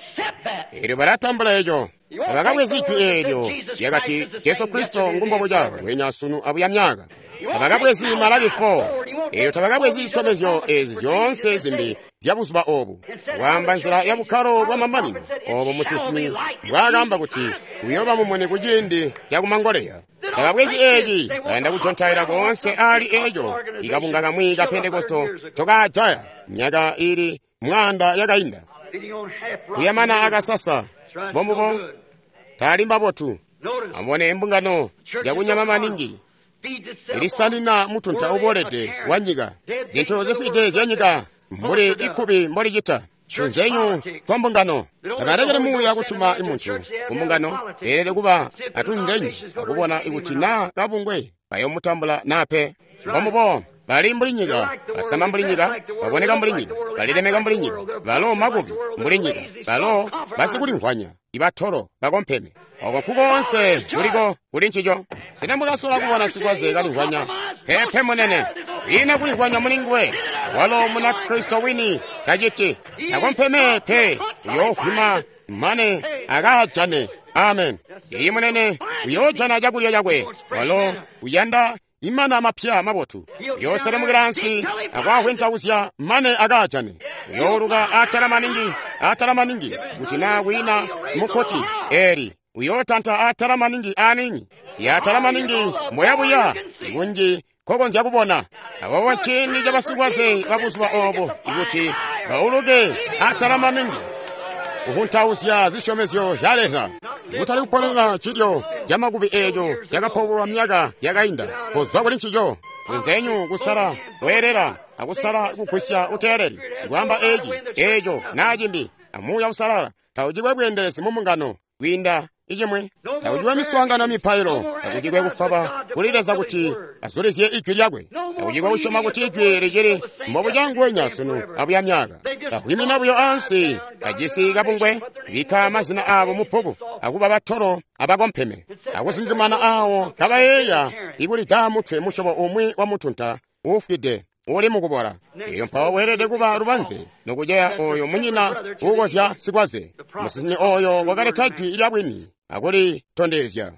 Speaker 1: ero baratambula ejo abakabweza ithu eryo yakati Yesu Kristo ngumbobo jawo wenya sunu abuya myaka abakabwezi Malaki 4 ero tabakabwezi isomezyo ezi zonse zimbi zyabusuba obu wamba nzira ya bukhalo bwa mamani obu musisimi bwagamba kuti uyoba mumone kujindi jakumangoleya abakabwezi eji bayenda kujonthaira konse ali ejo ikabunga kamwi ka Pentekosto tokajaya myaka ili mwanda yakayinda kuyamana akasasa bombobo talimba botu amone embungano yakunyama maningi ilisanina mutunta ubolede wanyiga zinthu zifide zyanyiga mbuli ikubi mbuli jita tunzenyu kombungano akarekere muya akutuma imuntu kumbungano erere kuba atunzenyu akubona ikuti na kabungwe bayo mutambula nape bomubo bali mbulinyiga basama mbulinyiga baboneka mbulinyiga balilemeka mbulinyiga balo makubi mbulinyiga balo basikuli nkhwanya ibatholo bakompheme oko kukonse kuliko kuli nchicho sinembukasola kubona sikwaze kali nkhwanya phephe munene ina kuli nkhwanya mulingwe walo muna Kristo wini kajiti nakomphemephe uyokhwima mane akajane amen iyi munene uyojana jakulya jakwe walo uyanda imana mapya mabotu yosere mugiransi akwahwenta usya mane akajane uyoluka atala maningi kuti na wina mukoti eri uyotanta atala maningi aninyi yatala maningi moyabuya ikunji kokonzi yakubona awawa nchini jabasikwaze babusuba obo ikuti bauluke atala maningi ukunthausya zishomezyo yaleza mutali kuponera chidyo jamakubi ejo jakaphobolwa myaka yakayinda pozwa kuli nchicho tunzenyu kusala werera akusala kukhwisya utereri ikwamba ejo najimbi amuya usalala tawujikwe kuyenderesi mumungano winda ichimwe tawujikwe miswangano miphailo takujikwe kufapa kulileza kuti azulizye ichwi lyakwe takujikwe kushoma kuti ichwi lijiri mbobo jangu enyasunu abuya myaka takwimina buyo ansi ajisi kapungwe vika mazina abo muphuku akuba batholo abakompheme akusingimana awo kabayeya ikulita muthwe mushobo umwi wa muthunta ufide uli mukubora iyo mphawa werede kuba lubanze nokujeya oyo munyina ukosya sikwaze musini oyo wakaleta ichwi ilyabwini akuli tondezya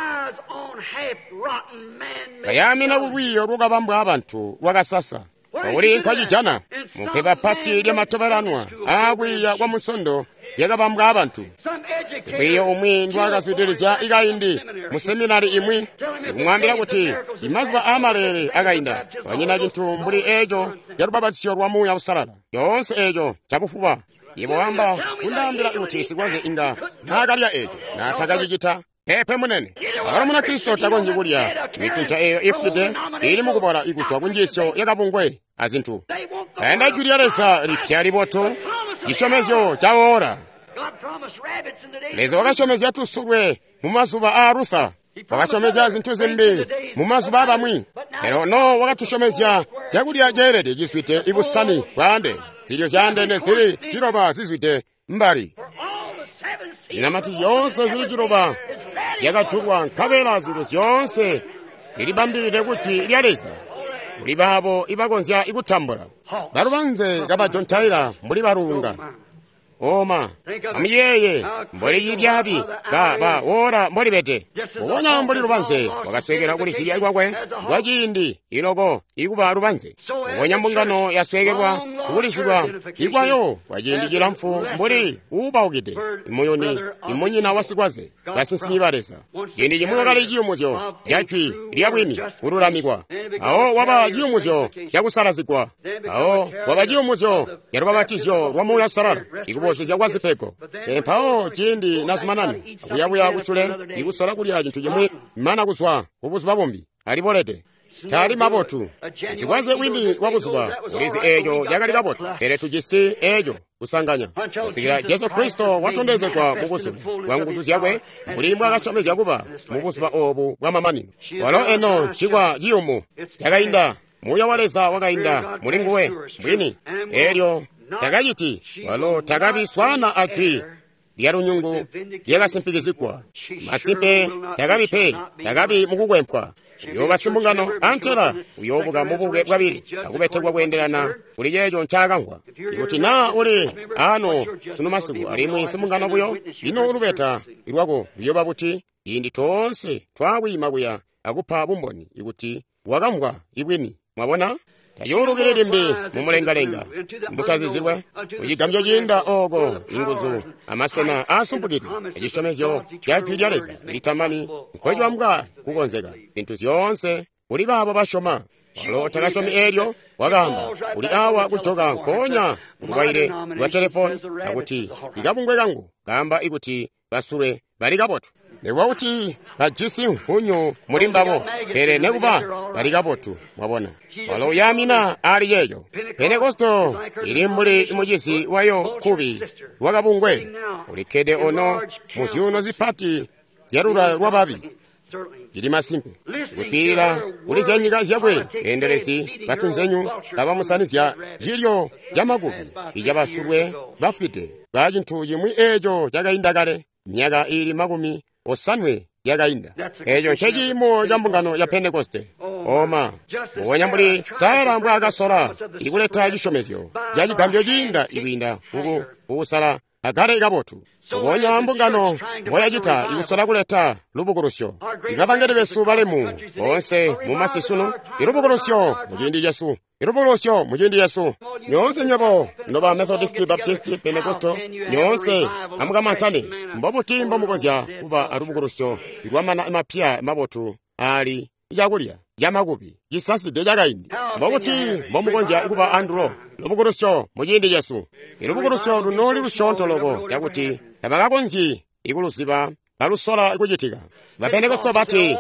Speaker 1: bayamina ulwiyo lukapambwa abantu lwakasasa pauli nkhwajijana muphepa phati lya matoperanwa akwiya kwa musondo yakapambwa abantu sikwiyo umwi ndiwakazwitilizya ikayindi museminari imwi ikumwambira kuti imazuba amalere akayinda wanyina chinthu mbuli ejo yalubabatisyo lwa muya usalala yonse ejo chakufupa ibo wamba kundambira ikuti sikwaze inga nakalya ejo nathakachijita phephe munene akala muna Kristo takonjikulya mitunta eyo ifide ili mukubora ikuswa kunjisyo yakapungwe azinthu ayenda ichuliyalesa lipya liboto chishomezyo chawora lezo wakashomezya tusulwe mumazuba a Rutha wakashomezya zinthu zimbi mumazuba abamwi lero no wakatushomezya chakulya jerede chiswite ibusani kwande zilyo zyandene zili chiroba zizwite mbali zinamati yonse zili chiroba yakachulwa nkhavera zinthu zonse ilibambirire kuti ilyaleza muli babo ibakonzya ikuthambula balubanze kabajonthaira mbuli barunga oma amiyeye mboli yibyabi baba ora mboli bete ubona mboli lubanze wakaswekera kuli sirya ikwakwe ngwachindi iloko ikuba lubanze ubonya mbungano yaswekerwa kukulisidwa ikwayo wachindikira mfu mboli ubaukide imoyoni imunyina wasikwaze kasinsinyibalesa chindi chimwe kali chiyumuzyo chachwi lyabwini kululamikwa awo waba chiyumuzyo chakusalazikwa awo waba chiyumuzyo chalubabatisyo lwa muya salala ikubosesya kwa zipeko mphawo chindi nasumanani akuyabuya kusule ikusola kulya chinthu chimwe mmana kuswa kubusupa bombi alibolete tali mabotu sikwaze wini wabusupa ulizi ejo jakalika botu pere tujisi ejo kusanganya kusikira Yesu Kristo watondezekwa mukusule kwa nguzu zyakwe mulimbwa akachomezya kuba mubusupa obu bwa mamanino walo eno chikwa chiyumu jakayinda muya waleza wakayinda mulinguwe mbwini elyo takachiti walo takabiswana achwi lyalunyungu lyakasimpikizikwa masimpe takabipe takabi mukukwempwa uyo basimbungano antera uyo obugambo bwe bwabiri akubetegwa kwenderana buli yejo nkyagangwa ikuti na uli ano sunu masiku ali mu isimbungano buyo ino olubeta irwago buyoba buti indi tonse twawima buya akupa bumboni ikuti wagambwa ibwini mwabona tayorugirire mbi mumulengalenga mbutazizirwe uyigambyo yinda ogo inguzu amasena asumbugiri egishomezyo byatwiryaleza litamani nkoywa mbwa kugonzega bintu byonse uri babo bashoma walo tagashomi eryo wagamba uri awa kuchoga nkonya urwaire rwa telefone akuti igabungwe gangu gamba ikuti basure bari gaboto newauti bajisi hunyo muri mbabo pere nebuba bari gabotu mwabona walo yamina ali yeyo Pentekosto iri muri imujisi wayo kubi wagabungwe ulikede ono musyuno zipati zerura rwababi jiri masimpe gufira ulizenyiga zyabwe enderesi batunzenyu tabamusanizya jiryo jamagubi ijabasurwe bafite bajintuji mu ejo jagaindagale nyaga iri magumi osanwe yagainda ejo chejimo jambungano ya Pentekoste oma onyambuli sara mbwa agasora iguleta gishomezyo jagigambyo jinda ibinda ugu usala agare gabotu ubonya mbungano moya jita igusora guleta lubugurusyo igabangere besu balemu bonse mu masisuno irubugurusyo mujindi Yesu irubugurusyo mujindi Yesu nyonse nyobo noba Methodist Baptist Pentecosto nyonse amugamantane mbomutimbo mugozya kuba arubugurusyo irwamana mapya mabotu ali yagulia yamagubi gisasi dejagaindi mbomuti mbomugonja ikuba Andro lubugurusyo mujindi Yesu irubugurusyo runoli rushontologo yaguti tabagagonji igulusiba balusora ikujitiga Bapentekosto bati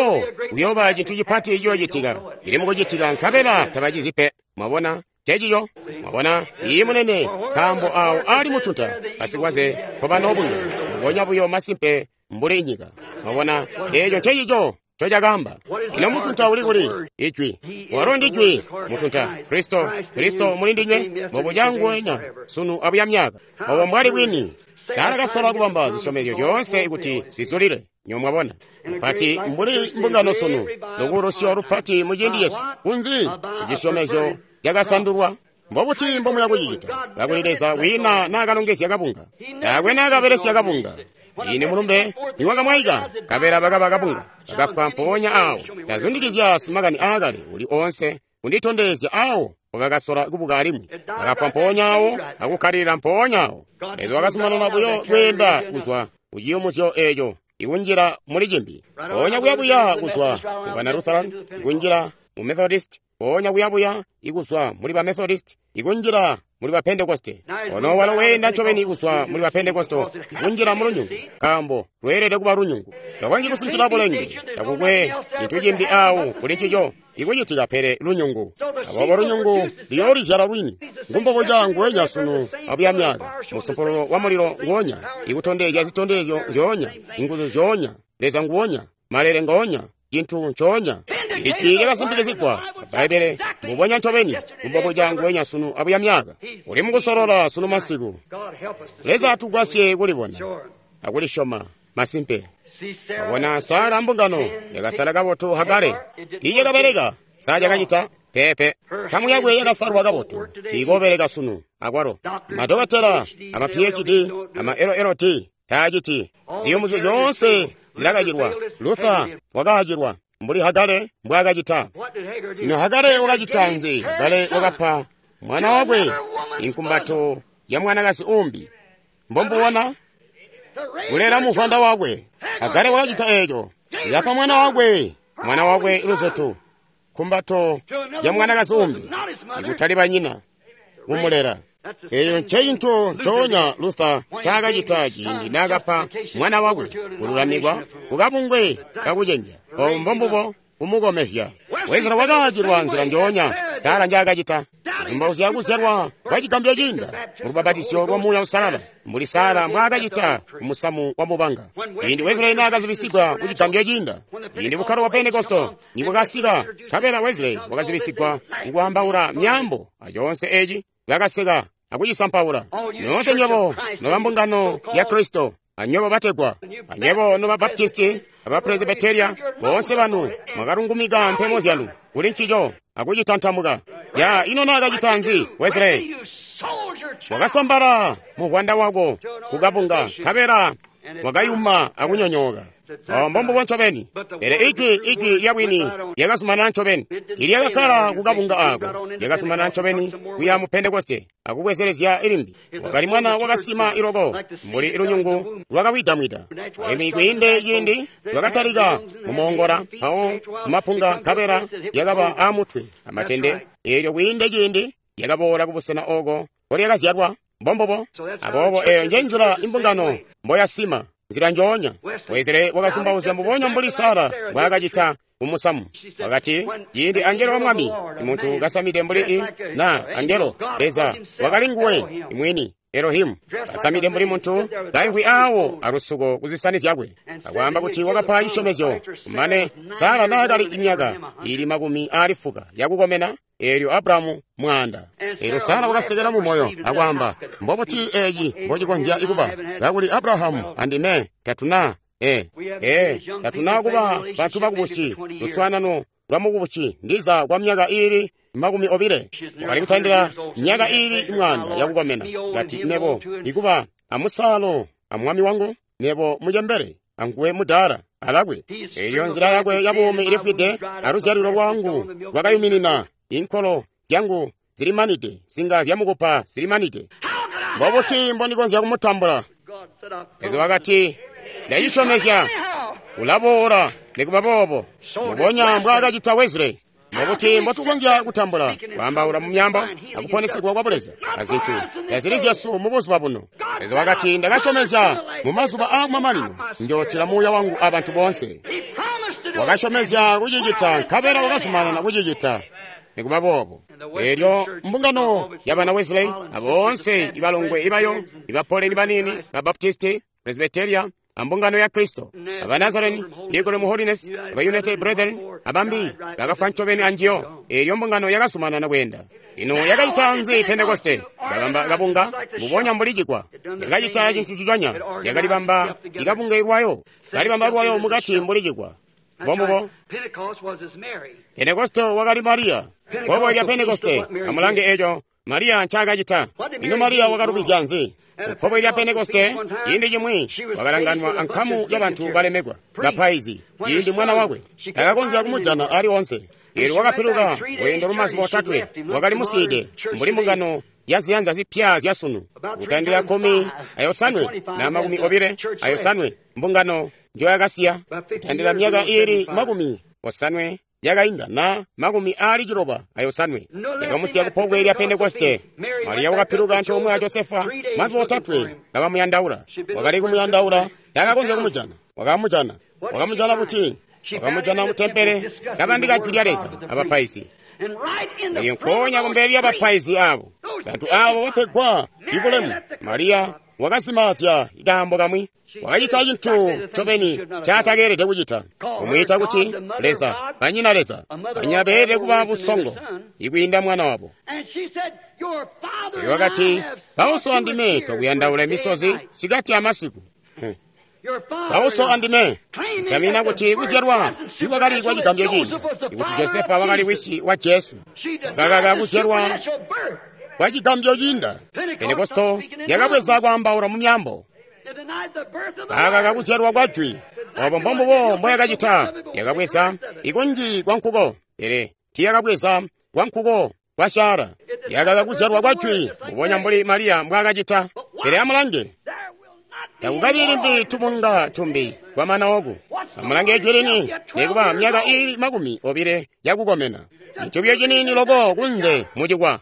Speaker 1: uyoba jintu jipati iyo jitiga iri mugujitiga nkabela tabajizipe mwabona tejiyo mwabona iyi munene kambo au ali mutunta asigwaze pobano obunge ubonya buyo masimpe mbure inyiga mwabona ejo tejijo tojagamba ino mutunta uli ichwi warondi ichwi mutunta Kristo mulindinye mubujangu enya sunu abuyamyaga obo mwali bwini Tara gasora kubamba zishomezyo yonse ikuti zizulire nyomwabona pati mbuli mbungano sunu lugurusyo rupati mujindi Yesu unzi igishomezyo yagasandurwa mbobuti mbomu yakujijita yagulireza wina nagalongesi yagabunga yagwe nagaberesi yagabunga ine mulumbe niwaga mwaiga kabera bagabunga agafa mponya awo yazundikizya simagani agale uli onse unditondezya awo Ogagasora kubugarimwe agafa mponyawo akukarira mponyawo ezo wagasumana nabuyo gwenda kuzwa ujiyo musyo ejo ikunjira muri jimbi onya buyabuya kuzwa bana Lutheran ikunjira mu Methodist onya buyabuya ikuzwa muri ba Methodist ikunjira muri ba Pentecoste ono wala wenda chobeni ikuzwa muri ba Pentecosto ikunjira mu runyungu kambo rwerere kuba runyungu yawangi kusinjira bolenge yakugwe itujimbi awu kuli chijo ikujitiga pere runyungu abo runyungu liori jara rwini ngumbo bojangu wenya sunu abuyamyaga musoporo wa muliro ngonya ikutondeja zitondejo njonya inguzo zonya leza ngonya malere ngonya jintu nchonya ichile kasindikizikwa baibele mubonya ntobeni ngumbo bojangu wenya sunu abuyamyaga uli mukusorora sunu masiku leza tugwasye kulibona akulishoma masimpe Wana sara mbungano yagasara gaboto hagare tiye gaberega saja ganyita pepe kamu yagwe yagasarwa gaboto tigoberega sunu agwaro madogatera ama PhD ama LLT tajiti ziyomuzo yonse ziragajirwa Luther wagajirwa mburi hagare mbwagajita ino hagare wagajitanze gale wagapa mwana wagwe inkumbato ya mwana gasi umbi mbombo wana Ulera muhwanda wagwe agare wagita ejo yapa mwana wagwe iluzotu kumbato ya mwana gazumbi ikutaliba nyina umulera eyo ncheyinto nchonya Luther chagajitaji ndi nagapa mwana wagwe ululamigwa ugabungwe kabujenja ombombubo umugomesya wezera wagajirwa nzira njonya sara njagajita zimba uzyaguzerwa wajikambya jinda murubabatisyo rwa muya usalala mbuli sara mwagajita umusamu wa mubanga indi wezera inaga zibisigwa kujikambya jinda indi bukaro wa Pentecosto nibugasiga kabera wezera wagazibisigwa ngwambaura myambo ajonse eji yagasega akujisampaura nyonse nyobo nobambungano ya Kristo anyobo bategwa anyebo no babaptisti abapresbiteria bonse banu magarungumiga mpemo zyanu uli nchijo akujitantamuga ya ino naga jitanzi Wesley wagasambara mu Rwanda wago kugabunga kabera wagayuma akunyonyoga mbombo bonchobeni ere iki yabwini yagasumana nchobeni iliyagakala kugabunga ago yagasumana nchobeni kuya mu Pentecoste akubweserezya irimbi wakali mwana wagasima irogo muri irunyungu rwagawidamwida emikwinde yindi rwagatariga mumongora aho mapunga kabera yagaba amutwe amatende eryo winde yindi yagabora kubusana ogo ori yagazyarwa mbombobo abobo njenjira imbungano mboya sima nzira njonya Wesley wagasimbauzya mubonya mbuli sara bwagajita umusamu wakati yindi angelo wa mwami imuntu gasamide mbuli na angelo leza wagalinguwe imwini Elohim gasamide mbuli muntu gaihwi awo arusugo kuzisanizi yagwe agwamba kuti wagapa ishomezyo umane sara nagali imyaga ili magumi alifuga yagugomena eryo Abrahamu mwanda ero sara wagasigera mu moyo agwamba mboboti eji bojigonzya ikuba gaguli Abrahamu andime tatuna tatuna kuba bantu bakubushi luswanano lwamukubushi ndiza kwa myaga ili magumi obire wali kutandira myaga ili mwanda yakugomena gati nebo ikuba amusalo amwami wangu nebo mujembere anguwe mudara alagwe eryo nzira yagwe yabume ilifide aruzyariro wangu wagayuminina inkolo yangu zilimanite singa zyamukupa zilimanite mboboti mbonigonzya kumutambula ezo wakati ndayishomezya ulabora nekubabobo mubonya mbwagajita Wesley mboboti mbotugonzya kutambula wambaula mumyamba akuponesekwa kwabuleza azintu yazilizya su mubuzuba buno ezo wakati ndagashomezya mumazuba amamanino njotila muya wangu abantu bonse wakashomezya kujijita kabera wakasumana na kujijita nekubabobo eryo mbungano yabana Wesley abonse ibalongwe ibayo ibapole ni banini babaptisti presbyteria ambungano ya Kristo abanazareni yegole mu holiness aba United Brethren abambi bagafanchobeni anjio eryo mbungano yagasumana na wenda ino yagayitanze Pentecoste gabunga mubonya mbulijikwa yagayitaje ntutujanya yagalibamba igabunga irwayo galibamba irwayo mugati mbulijikwa bombo Pentecoste wagali Maria bobo ya Pentecoste amulange ejo Maria nchagajita ino Maria wagarubizyanze bobo ya Pentecoste yindi jimwi wagalanganwa ankamu y'abantu balemegwa gapaizi yindi mwana wagwe agakonza kumujana ali onse ero wagapiruga wendo rumazi botatwe wagali muside mbuli mbungano yaziyanza zipya zyasunu utandira 10 ayosanwe na magumi obire ayosanwe mbungano njo yagasiya utandira myaga iri magumi osanwe yagainda na magumi ali jiroba ayosanwe yagamusiya kupogwe iri ya Pentecoste Maria wagapiruga ncho omwe ya Josefa mazi botatwe gabamuyandaura wagali kumuyandaura yagakonza kumujana wagamujana buti wagamujana mutempere gabandika juliareza abapaisi yenkonya kumberi y'abapaisi abo bantu abo bategwa ikulemu Maria wagasimasya igambo gamwi wagayita chintu chobeni chatagerede kujita umwita kuti leza banyina leza banyabere kuba busongo ikwinda mwana wabo wakati bawuso andime tokuyandaula emisozi chigati amasiku bawuso andime tamina kuti kuzyarwa chiwagali kwa chigambyo china ikuti Josefa wagali wishi wa Yesu wagaga kuzyarwa kwa chigambyo chinda Pentecosto yakabweza kwambaula mumyambo wagaga kuzyarwa kwachwi obo mbombo mbo yakachita yakabweza ikunji kwa nkuko ere tiyakabweza kwa nkuko kwa Sara yagaga kuzyarwa kwachwi mubonya mbuli Maria mbwakachita ere amulange yakugabiri mbi tumunga tumbi kwa mana ogu amulange ejweleni nekuba myaga iri magumi obire yakugomena ichobye jinini logo kunze mujigwa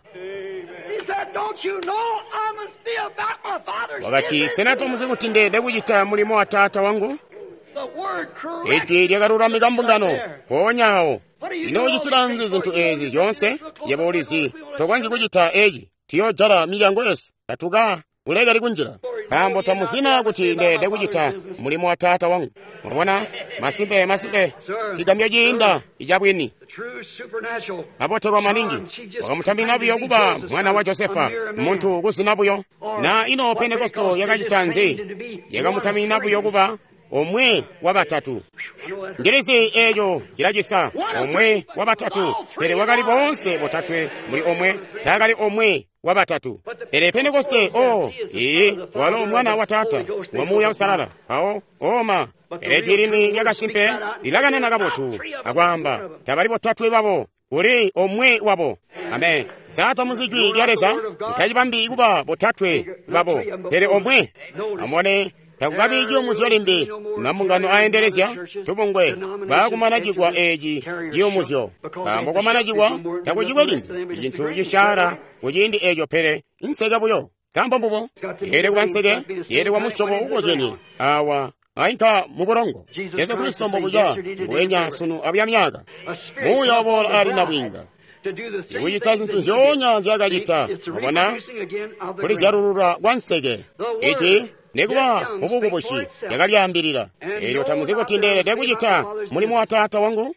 Speaker 1: wakati senato muzikutinde dekujita mulimo wa tata wangu ejwi lyagarura migambungano konyawo inoyitira nzi zintu ezi yonse yabolizi tokwanji kujita eji tiyojara milyango yesu katuga ulega likunjira kambo tamuzina kuti ndede kujita mulimo wa tata wangu mwana masibe kigambyo jinda ijabwini aboterwa maningi wakamutambinabuyo kuba mwana wa Josefa muntu kusinabuyo na ino Pentekosto yakachitanzi yakamutambinabuyo kuba omwe wa batatu ngirisi ejo kiragisa omwe wa batatu pere wakali bonse botatwe muri omwe takali omwe wa batatu pere Pentekoste walo mwana wa tata wamuya usalala awo oma pere jirimi yakasimpe ilagana nakabotu agwamba tabali botatwe babo uri omwe wabo amen sata muzijwi lyaleza mtajibambi kuba botatwe babo pere omwe amone takugabijyo muzyolimbi namungano aendelezya tubungwe bakumanajigwa eji jiyomuzyo kambo kwamanajigwa takujigwa limbi ijintu yishara ujindi ejo pere insega buyo sambo mbubo yere kwa nsege yere kwa mushobo ugojeni awa ainka muborongo Yesu Kristo mbuja bwenya sunu abyamyaga muya bola ari na bwinga uyitazi ntuzonya nzagajita ubona kuri zarurura wansege iti Negwa mubububushi yagalyambirira ero tamuziko tindere degujita mulimo wa tata wangu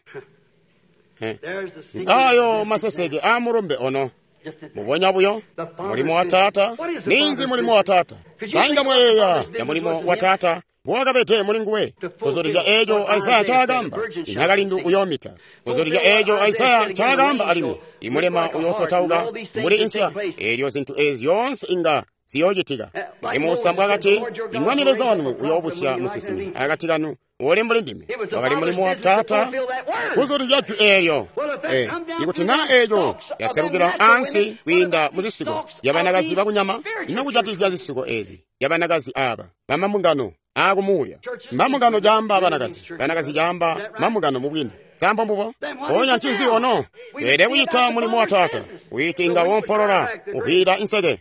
Speaker 1: ayo masesege amurumbe ono mubonya buyo mulimo wa tata ninzi mulimo wa tata kanga mweya ya mulimo wa tata bwagabete mulinguwe kuzuriza ejo Isaya chagamba inagalindu uyomita kuzuriza ejo Isaya chagamba alimo imulema uyosotauga muri insya eryo zintu ezionse inga siyojitiga imusambwa agati imwanireza wanu uyobusya musisimi agatiganu olembole ndimi wakali mulimo wa tata kuzuri yatu eyo ikutina ejo yaserugira ansi winda muzisigo yabanagazi bakunyama inokujatizya zisigo ezi yabanagazi aba bamamungano agumuya mamungano jamba abanagazi jamba mamungano mubwindi sambo mbubo onya nchizi ono ede wita mulimo wa tata witinga womporora uhira insege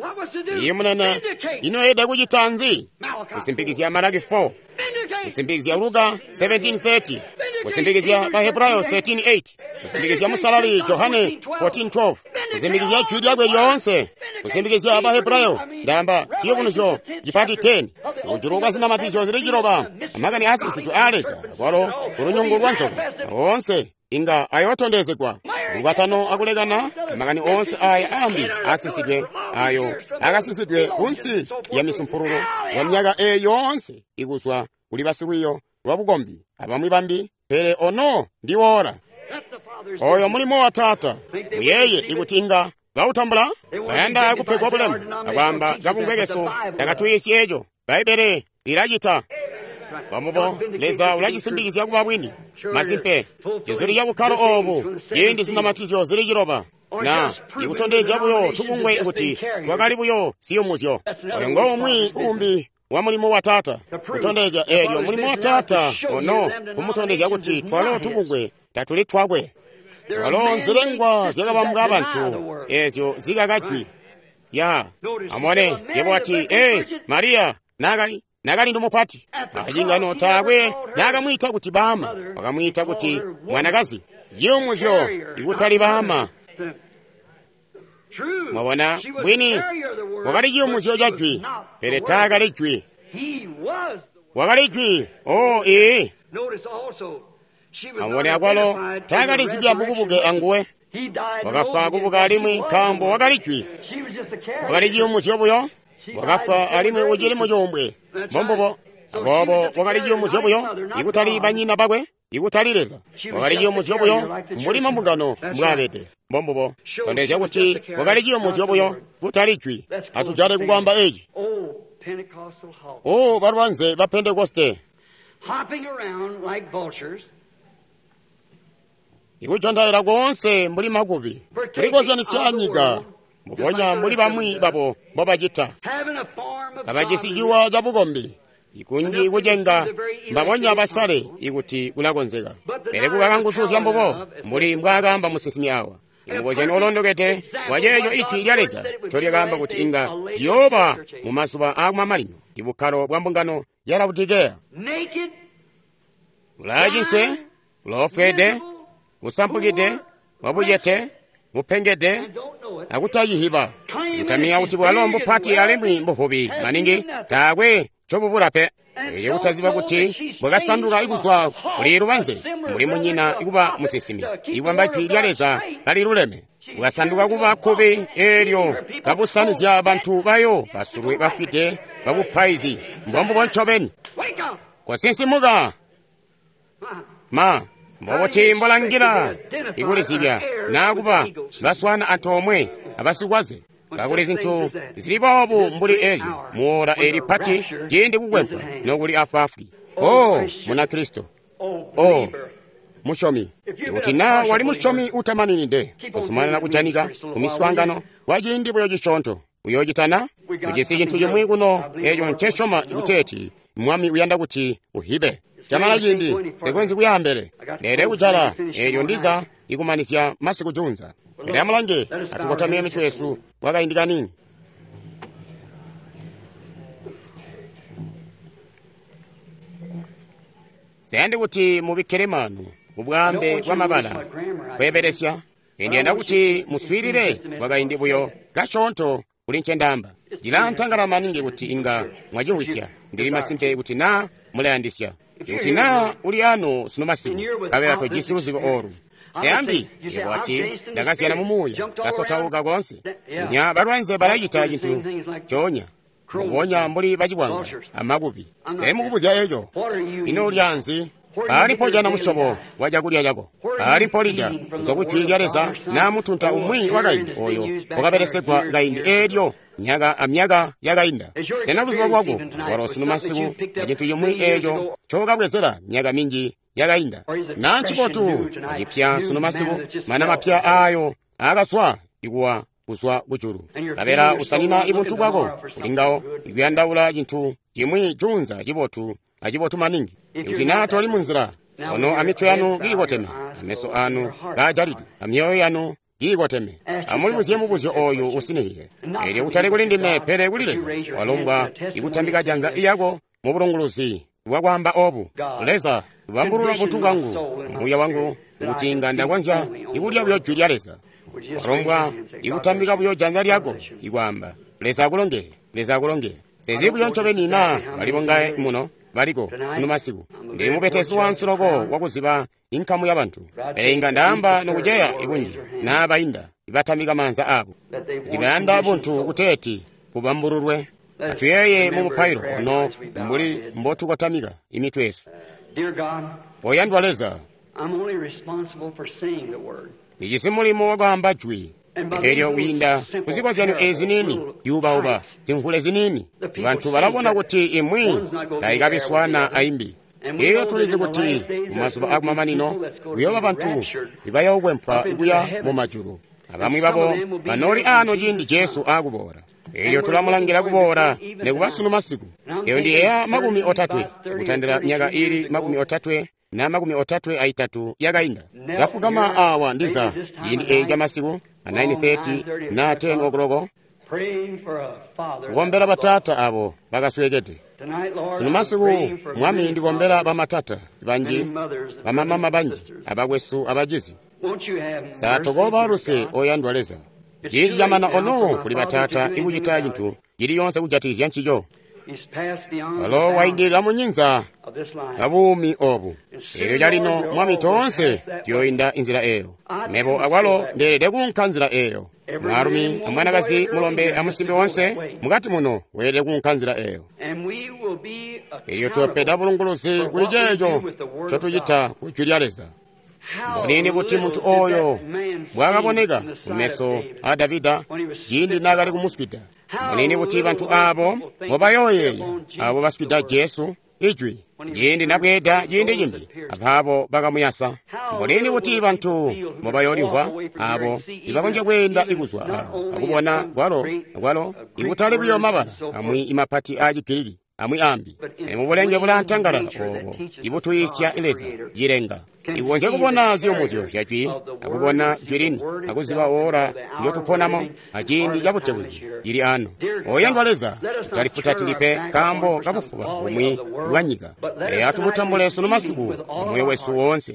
Speaker 1: yimunene ino ede kujitanzi usimpikizia Malaki 4 usimpikizia Luka 17:30 usimpikizia Hebrayo 13:8 usimpikizia musalali Yohane 14:12 usimpikizia chudya gwe lyonse usimpikizia Hebrayo ndamba chiyobunujo jipati 10 ujuruka zina matizo zirijiroba amagani asisi tu aleza kwalo urunyungu rwansoka onse inga ayotondezekwa ugatano akulegana amagani onse aya ambi asisidwe ayo agasisidwe unsi ya misumpururo ya mnyaga yonse iguswa ulibasiruyo lwabugombi abamwi bambi pere ono ndiwora oyo mulimo wa tata yeye igutinga bautambula bayanda kupegwa bulemu abamba gabungwegeso dagatuyisi ejo baibere iragita bamubo leza ulajisimbikizi kubabwini mazimpe jezuri yabukaro obu yindi sinamatizo zirigiroba na igutondeza buyo tubungwe iguti twagalibuyo siyo muzyo ngo umwi umbi wa mulimo wa tata kutondeza eryo mulimo wa tata ono kumutondeza guti twalo tubungwe tatuli twagwe walo nzirengwa zigabambwa abantu ezyo zigagatwi ya amone yebwati Maria nagali ndumupati ajingano tagwe nagamwita kuti bama bakamwita kuti mwanagazi yomuzyo igutali bama mabona bwini wakali yomuzyo jajwi pere tagali jwi wakali jwi amone akwalo tagali zibya bubuge anguwe wakafa kubuga alimwi kambo wakali jwi wakali yomuzyo buyo wakafa alimwe ujili mujombwe bombobo bobo wakaliyo muzyobuyo igutali banyina bagwe igutalireza wakaliyo muzyobuyo mulima mugano mwabede bombobo ondeja kuti wakaliyo muzyobuyo gutalijwi atujale kugamba eji barwanze ba Pentekoste
Speaker 2: hopping around like vultures
Speaker 1: igujandira gonse muri magubi rikoza nisyanyiga mubonya muri bamwi babo babajita kabajisijiwa jabugombi ikunji kujenga mbabonya basale iguti kulagonzega bere kukangusuza mbobo muri mbwagamba musisimi awa imubojeni olondogete wajeyo ichi lyaleza choli gamba kuti inga yoba mumasuba agmamalino ibukaro bwambungano yalabutigea ulajinse ulofede usampugide wabujete mupengede akutayihiba utamiya uti bwalombo pati alimwi mbuhubi maningi tagwe chobubura pe iyo utaziba kuti bwakasanduka ikuzwa kuli lubanze muli munyina ikuba musisimi ikwamba chwilyaleza kali luleme bwakasanduka kuba khubi elyo kabusanizya abantu bayo basulwe bafite babupaizi mbombo bonchobeni kwasinsimuka ma mboboti mbolangira ikulizibya nakuba baswana anthu omwe abasikwaze kakuli zinthu zilipopo mbuli ezo muora eri pati tiyende kugwempa nokuli afafi muna kristo mushomi kuti na wali mushomi utamanini nde kusumana na kujanika kumiswangano wajindi buyo jishonto uyojitana kujisi chinthu chomwe kuno ejo ncheshoma ikuteti mwami uyanda kuti uhibe chamala jindi tekwenzi kuyambere lere kujala ejo ndiza ikumanisya masiku junza lere amulange atukotamia mitu yesu wakayindika nini sende kuti mubikere manu ubwambe bw'amabala kweberesya endiyenda kuti muswirire wakayindi buyo gashonto kuli nchendamba jila ntangala maningi kuti inga mwajingwisya ndili masimpe kuti na mulayandisya kuti na uli ano sino masiku kawela tojisi uzivo oru seyambi yebo ati dakasiyana mumuya kasotauka konse nya balwanze balayita chintu chonya mubonya mbuli bajibwanga amagubi semukubuzya ejo ino lyanzi alipo jana mushobo waja kulya jako alipo lija zokuchwilyaleza na mutunta umwi wakayindi oyo wakaberesekwa kayindi elyo amyaga yakayinda sena buziba bwako warosino masiku echintu yomwi ejo chokabwezera myaga mingi yakayinda nanchipotu ajipya sino masiku mana mapya ayo akaswa ikuwa kuswa kuchulu kabera usanina ibuntu bwako kulingawo ikuyandaula chinthu chimwi junza achipotu maningi kuti nato ali munzira ono amitwe yanu gikoteme ameso anu gajalidwe amyoyo yanu gikoteme amuli buziye mubuzyo oyo usinihiye eli utale kulindime pere kulileza walomba ikutambika janza iyako mubulonguluzi wakwamba obu leza wambulula muntu wangu muya wangu ukutinga ndakwanja ikulya buyo chwilyaleza walomba ikutambika buyo janza lyako ikwamba leza kulonge sezi kuyonchobe nina balibonga muno baliko sino masiku ndili mupetesi wansiloko wakuziba inkamu y'abantu erenga ndamba nokujeya ikunji n'abayinda ibatamika manza abo ibayanda abuntu kuteti kubambururwe atuyeye mumupayiro ono mbuli mbotu kwatamika imitu yesu oyandwaleza nijisimulimo wakamba jwi elyo winda kuziko zyanu ezinini yuba zinkhule zinini bantu balabona kuti imwi tayikabiswana ayimbi iyo tulize kuti mumazuba akumamanino kuyoba bantu ibaya ukwempha ikuya mumajuru abamwi babo banoli ano jindi jesu akubora elyo tulamulangira kubora nekubasunu masiku iyo ndi eya makumi otatwe kutandira myaka ili makumi otatwe na makumi otatwe aitatu yakayinda gafugama awa ndiza jindi eja masiku 9:30 na 10 o'clock kugombera batata abo bakaswekete sino masiku mwami ndikombera bamatata banji bamamama banji abagwesu abajizi satogoba aruse oyandwaleza jili jamana ono kuli batata ikuchita chinthu jili yonse kujatizya nchicho alo waindira munyinza abumi obu elyo jalino mwami tonse tiyoyinda inzira eyo nebo akwalo ndelede kunka nzira eyo mwarumi amwanakazi mulombe amusimbe wonse mukati muno wede kunka nzira eyo elyo topeda bulunguluzi kuli jejo chotujita kuchwilyaleza mbonini kuti munthu oyo bwakaboneka kumeso a davida jindi nakali kumuswida mbonini kuti banthu abo bobayoyeya abo baswida jesu ijwi jindi nabweda jindi jimbi aphabo bakamuyasa mbonini kuti banthu bobayolihwa abo ibakonje kwenda ikuzwa akubona gwalo ikutali buyo mabala amwi imaphati ajikilili amwi ambi mubulenge bulantangalala obo ibutuyisya ileza jirenga ikonje kubona ziyomuzyo syachwi akubona jwirini akuziba ora nyotuponamo ajindi jabutebuzi jiri ano oyandwaleza talifuta tilipe kambo kabufuba umwi lwanyika atumutambule sunu masiku umwe wesu wonse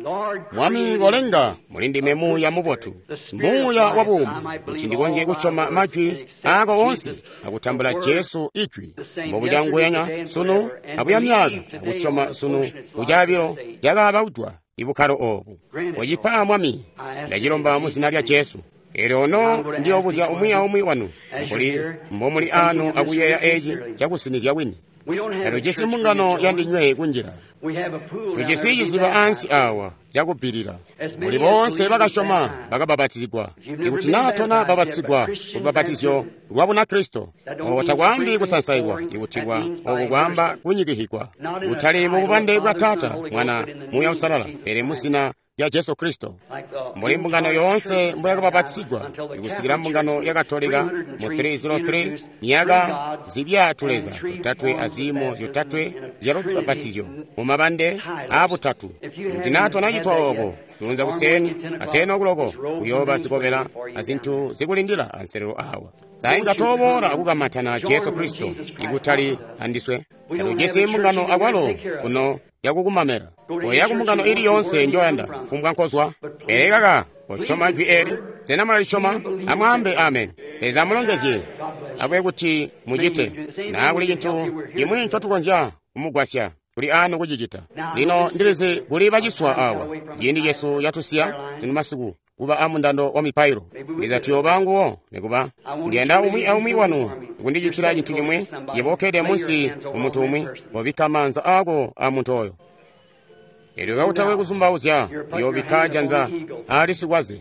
Speaker 1: mwami golenga mulindi memuya mubotu muya wabumbi kuti ndikonje kuchoma majwi ako onse akutambula Yesu ichwi mbobujangwenya sunu abuyamyaga akuchoma sunu ujabiro jagaba utwa ibukhalo obu ojipa mwami ndajilomba mu zina lya Yesu ono ndiyo buzya umwi wanu mbomuli ano akuyeya eji chakusinizya wini ero jesimbungano yandinywe kunjira tujisiyiziba ansi awa jakupirira muli bonse bakashoma bakababatizibwa ikuti natona babatizibwa kubabatizyo lwabuna Kristo otakwambi kusansayibwa ikutibwa okukwamba kunyikihikwa utali mukupande bwa Tata Mwana muya usalala pere musina ya Yesu Kristo muli mbungano yonse mbuyakababatizibwa ikusikira mbungano ya Katolika mu 303 niyaga zibyatuleza tutatwe azimo zotatwe zyarobabatizyo mumabande abutatu kuti nato nachitwa obo tunza kuseni atena okuloko kuyoba zikobera azintu zikulindira anserero awa sainga tobora akukamatana Yesu Kristo ikutali andiswe ero jesi mbungano akwalo kuno yakukumamera oyakumungano ili yonse njoyanda fumbwa nkozwa ekaka oshoma jwi eri sena malishoma amwambe amen eza mulongezi abwe kuti mujite na kuli kintu imwe nchotukonja umugwasya kuli ano kujijita lino ndirize kuli bajiswa awa yindi Yesu yatusiya tinu masiku kuba amundando wa mipairo iza tiyo banguwo nekuba ndienda umwi wanu kundijichira jintu imwe yebokede munsi umuntu umwi bobikamanza ako amuntu oyo ero gautawe kuzumbauzya yobikaja nza ali sigwaze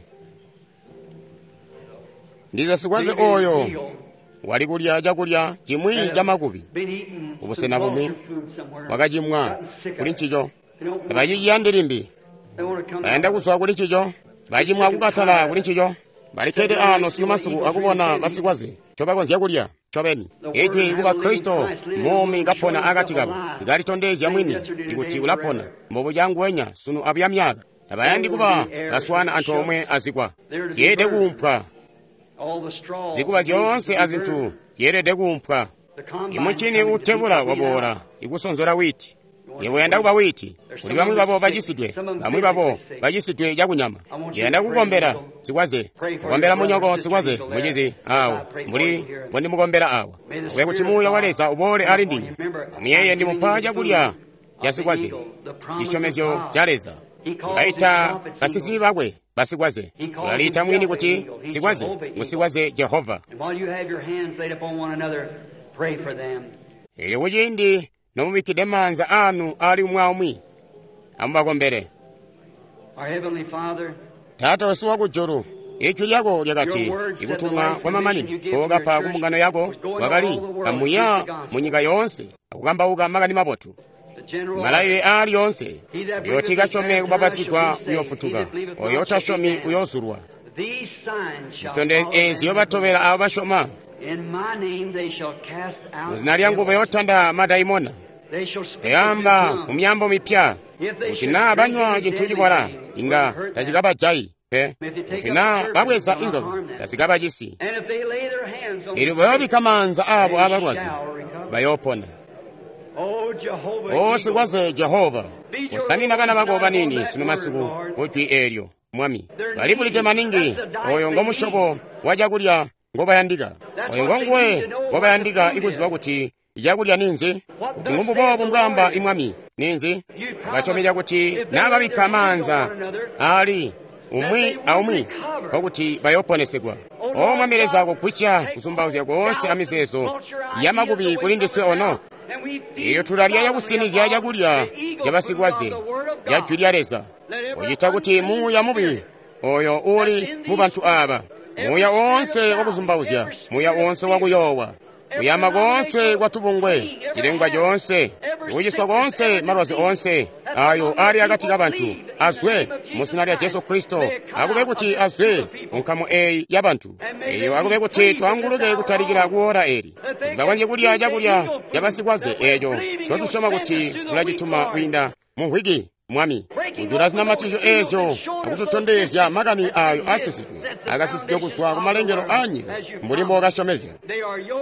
Speaker 1: ndiza sigwaze oyo wali kulya jakulya chimwi jamakubi ubusena bumwi wakajimwa kuli nchijo bajiyandirimbi baenda kuswa kuli nchijo bajimwa kukatala kuli nchijo balikede ano sinumasiku akubona basigwaze chobakonzya kulya chobeni ejwe kuba Kristo momi ngapona akatigabo igalitondezya mwini ikuti ulapona mbobujangwenya sunu abuyamyaga abayandi kuba baswana anthu omwe azikwa yede kumpwa zikuba zonse azintu yerede kumpwa imuchini utebula wabora ikusonzora witi yewenda kuba witi kuli bamwe babo bajisidwe bamwe babo bajisidwe jakunyama yenda kugombera sikwaze kugombera munyoko sikwaze mujizi awo muri bondi mugombera awa we kuti muya waleza ubole ali ndinyo amiyeye ndi mupaja kulya yasikwaze ishomezyo jaleza ngaita basisi bakwe basikwaze kulalita mwini kuti sikwaze musikwaze Jehova ili kujindi nomubikide manza anu ali umwamwi amubagombere Tata wesu wakujuru ichwi lyako lyakati ikutumwa kwa mamanini kogapa kumungano yako wakali kamuya munyika yonse akukambauka makani mabotu malaile ali yonse yoti kashome kubabatizidwa uyofutuka oyotashomi uyozurwa zitonde ziyobatobera abo bashoma muzina lyangu bayotanda madaimona eyamba mumyambo mipya utina banywa chintu chikwala inga tachikaba chai utina babweza inzoka tachikaba chisi ili bayobikamanza abo abalwazi bayopona sikwaze Jehova usanina bana bako banini sinu masiku uchwi elyo mwami balibulite maningi oyo ngomushobo wajakulya ngobayandika oyo ngongwe ngobayandika ikuziba kuti ijakulya ninzi kuti ngumbu bobo mgamba imwami ninzi bachomeja kuti nababikamanza ali umwi kokuti bayoponesegwa omwamireza ako kwicha kusumbauza konse amiseso yamakubi kulindiswe ono iyo tulalya yakusinizya yajakulya jabasigwaze jajwilyaleza oyita kuti muya mubi oyo uli mu bantu aba muya onse wakuzumbauzya muya onse wakuyowa kuyama konse kwatubungwe chilengwa jonse kuyiswa konse malwazi onse ayo ali akati kabantu azwe musina lya Yesu Kristo akube kuti azwe onkamu yabantu iyo akube kuti twanguluke kutalikira kuora eri bakwanje kulya jakulya yabasikwaze ejo totushoma kuti kulajituma winda muhwigi mwami ujurazi na matijo ezo akututondezya makani ayo asisidwe akasisidwe kuswa kumalengero anyi mbulimbo wakashomezya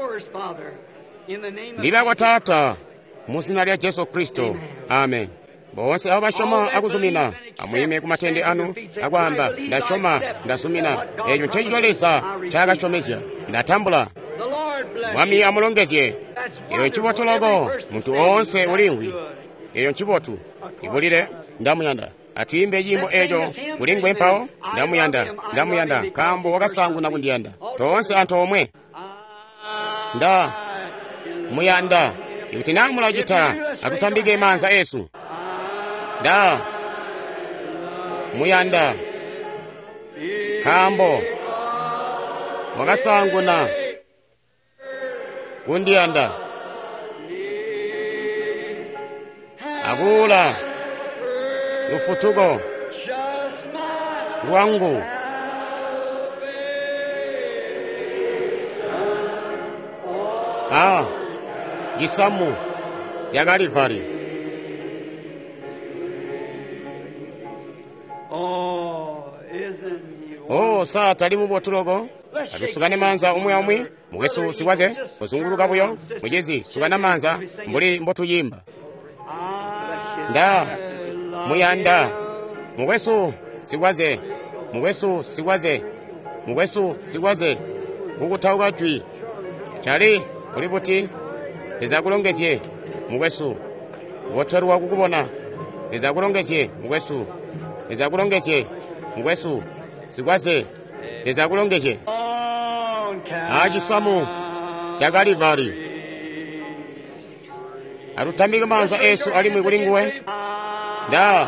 Speaker 1: ndiba kwa Tata musina lya Yesu Kristo amen bonse abo bashoma akuzumina amuyime ku matende anu akwamba ndashoma ndasumina ekyo nkyekitolesa kyakashomesya ndatambula mwami amulongezye eyo nkibotologo muntu onse ulingwi eyo nkibotu ibulire ndamuyanda atuyimbe ejimbo ejo mulingwe mpawo ndamuyanda kambo wakasangu nakundiyanda tonse anthu omwe nda muyanda ikuti namula jita atutambike manza Yesu nda muyanda kambo wakasangu na kundiyanda akula lufutugo lwangu jisamu ya Kalivari. Saa tali mu botulogo atusugane manza omwe omwe mwesu siwaze kuzunguluka buyo mujezi sugana manza mbuli mbotuyimba nda muyanda mwesu siwaze kukutauka jwi chali uli buti ezakulongezye mwesu wotarwa kukubona ezakulongezye mwesu siwaze ezakulongezye ajisamu cha Kalivari atutambike manza Yesu ali mwikulinguwe nda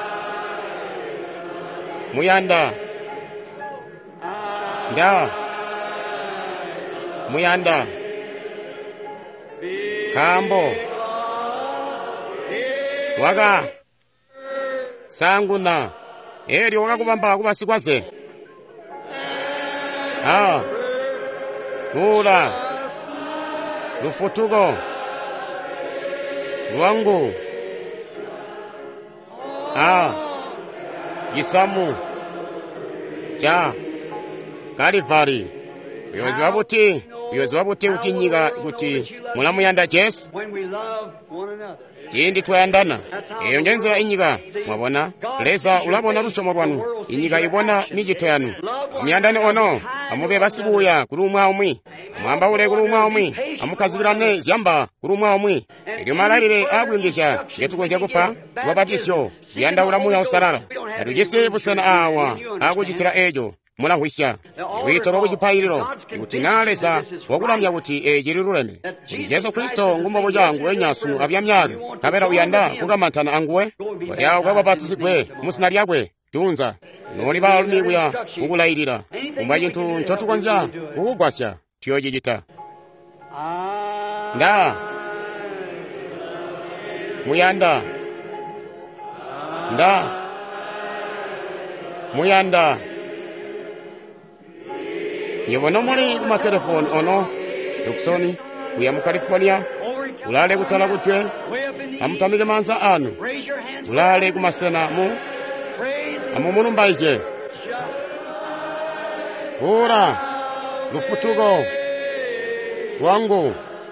Speaker 1: muyanda kambo waka sanguna eri wakakubamba kubasikwaze kula lufutugo lwangu jisamu cha Kalivari biyozi wabuti utinyiga kuti mulamuyanda Yesu chindi twayandana eyo njenzera inyiga mwabona leza ulabona lushomo lwanu inyiga ibona mijito yanu amuyandane ono amube basibuya kuri umwe omwe mwamba ule kuri umwe omwe amukazibirane zyamba kuri umwe omwe iryo malalire agwingisha yetukonje kupa wabatisyo yanda ulamuya usarara atujese busana awa akujitira ejo mulahwisha witoro kujipayiriro ikutinaleza wakulamya kuti ejiriruleme Yesu Kristo ngumbo bojangu enyasu abyamyage kabera uyanda kugamantana anguwe yawo kwababatizibwe musina lyagwe tunza noli balumiguya kukulayirira kumba jintu nchotukonja kukugwasya tiyojijita nda muyanda Yebono muli kuma telefoni ono Tuksoni uya mu California ulale kutala kutwe amutamike manza anu ulale kumasena mu amumunu mbaize ura lufutugo lwangu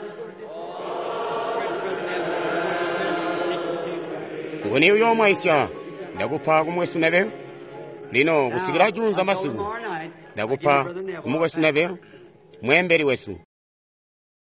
Speaker 1: ngoni uyo mwaisha ndakupa kumwesu nebe lino kusigira junza masiku ndakupa kumwesu nebe mwemberi wesu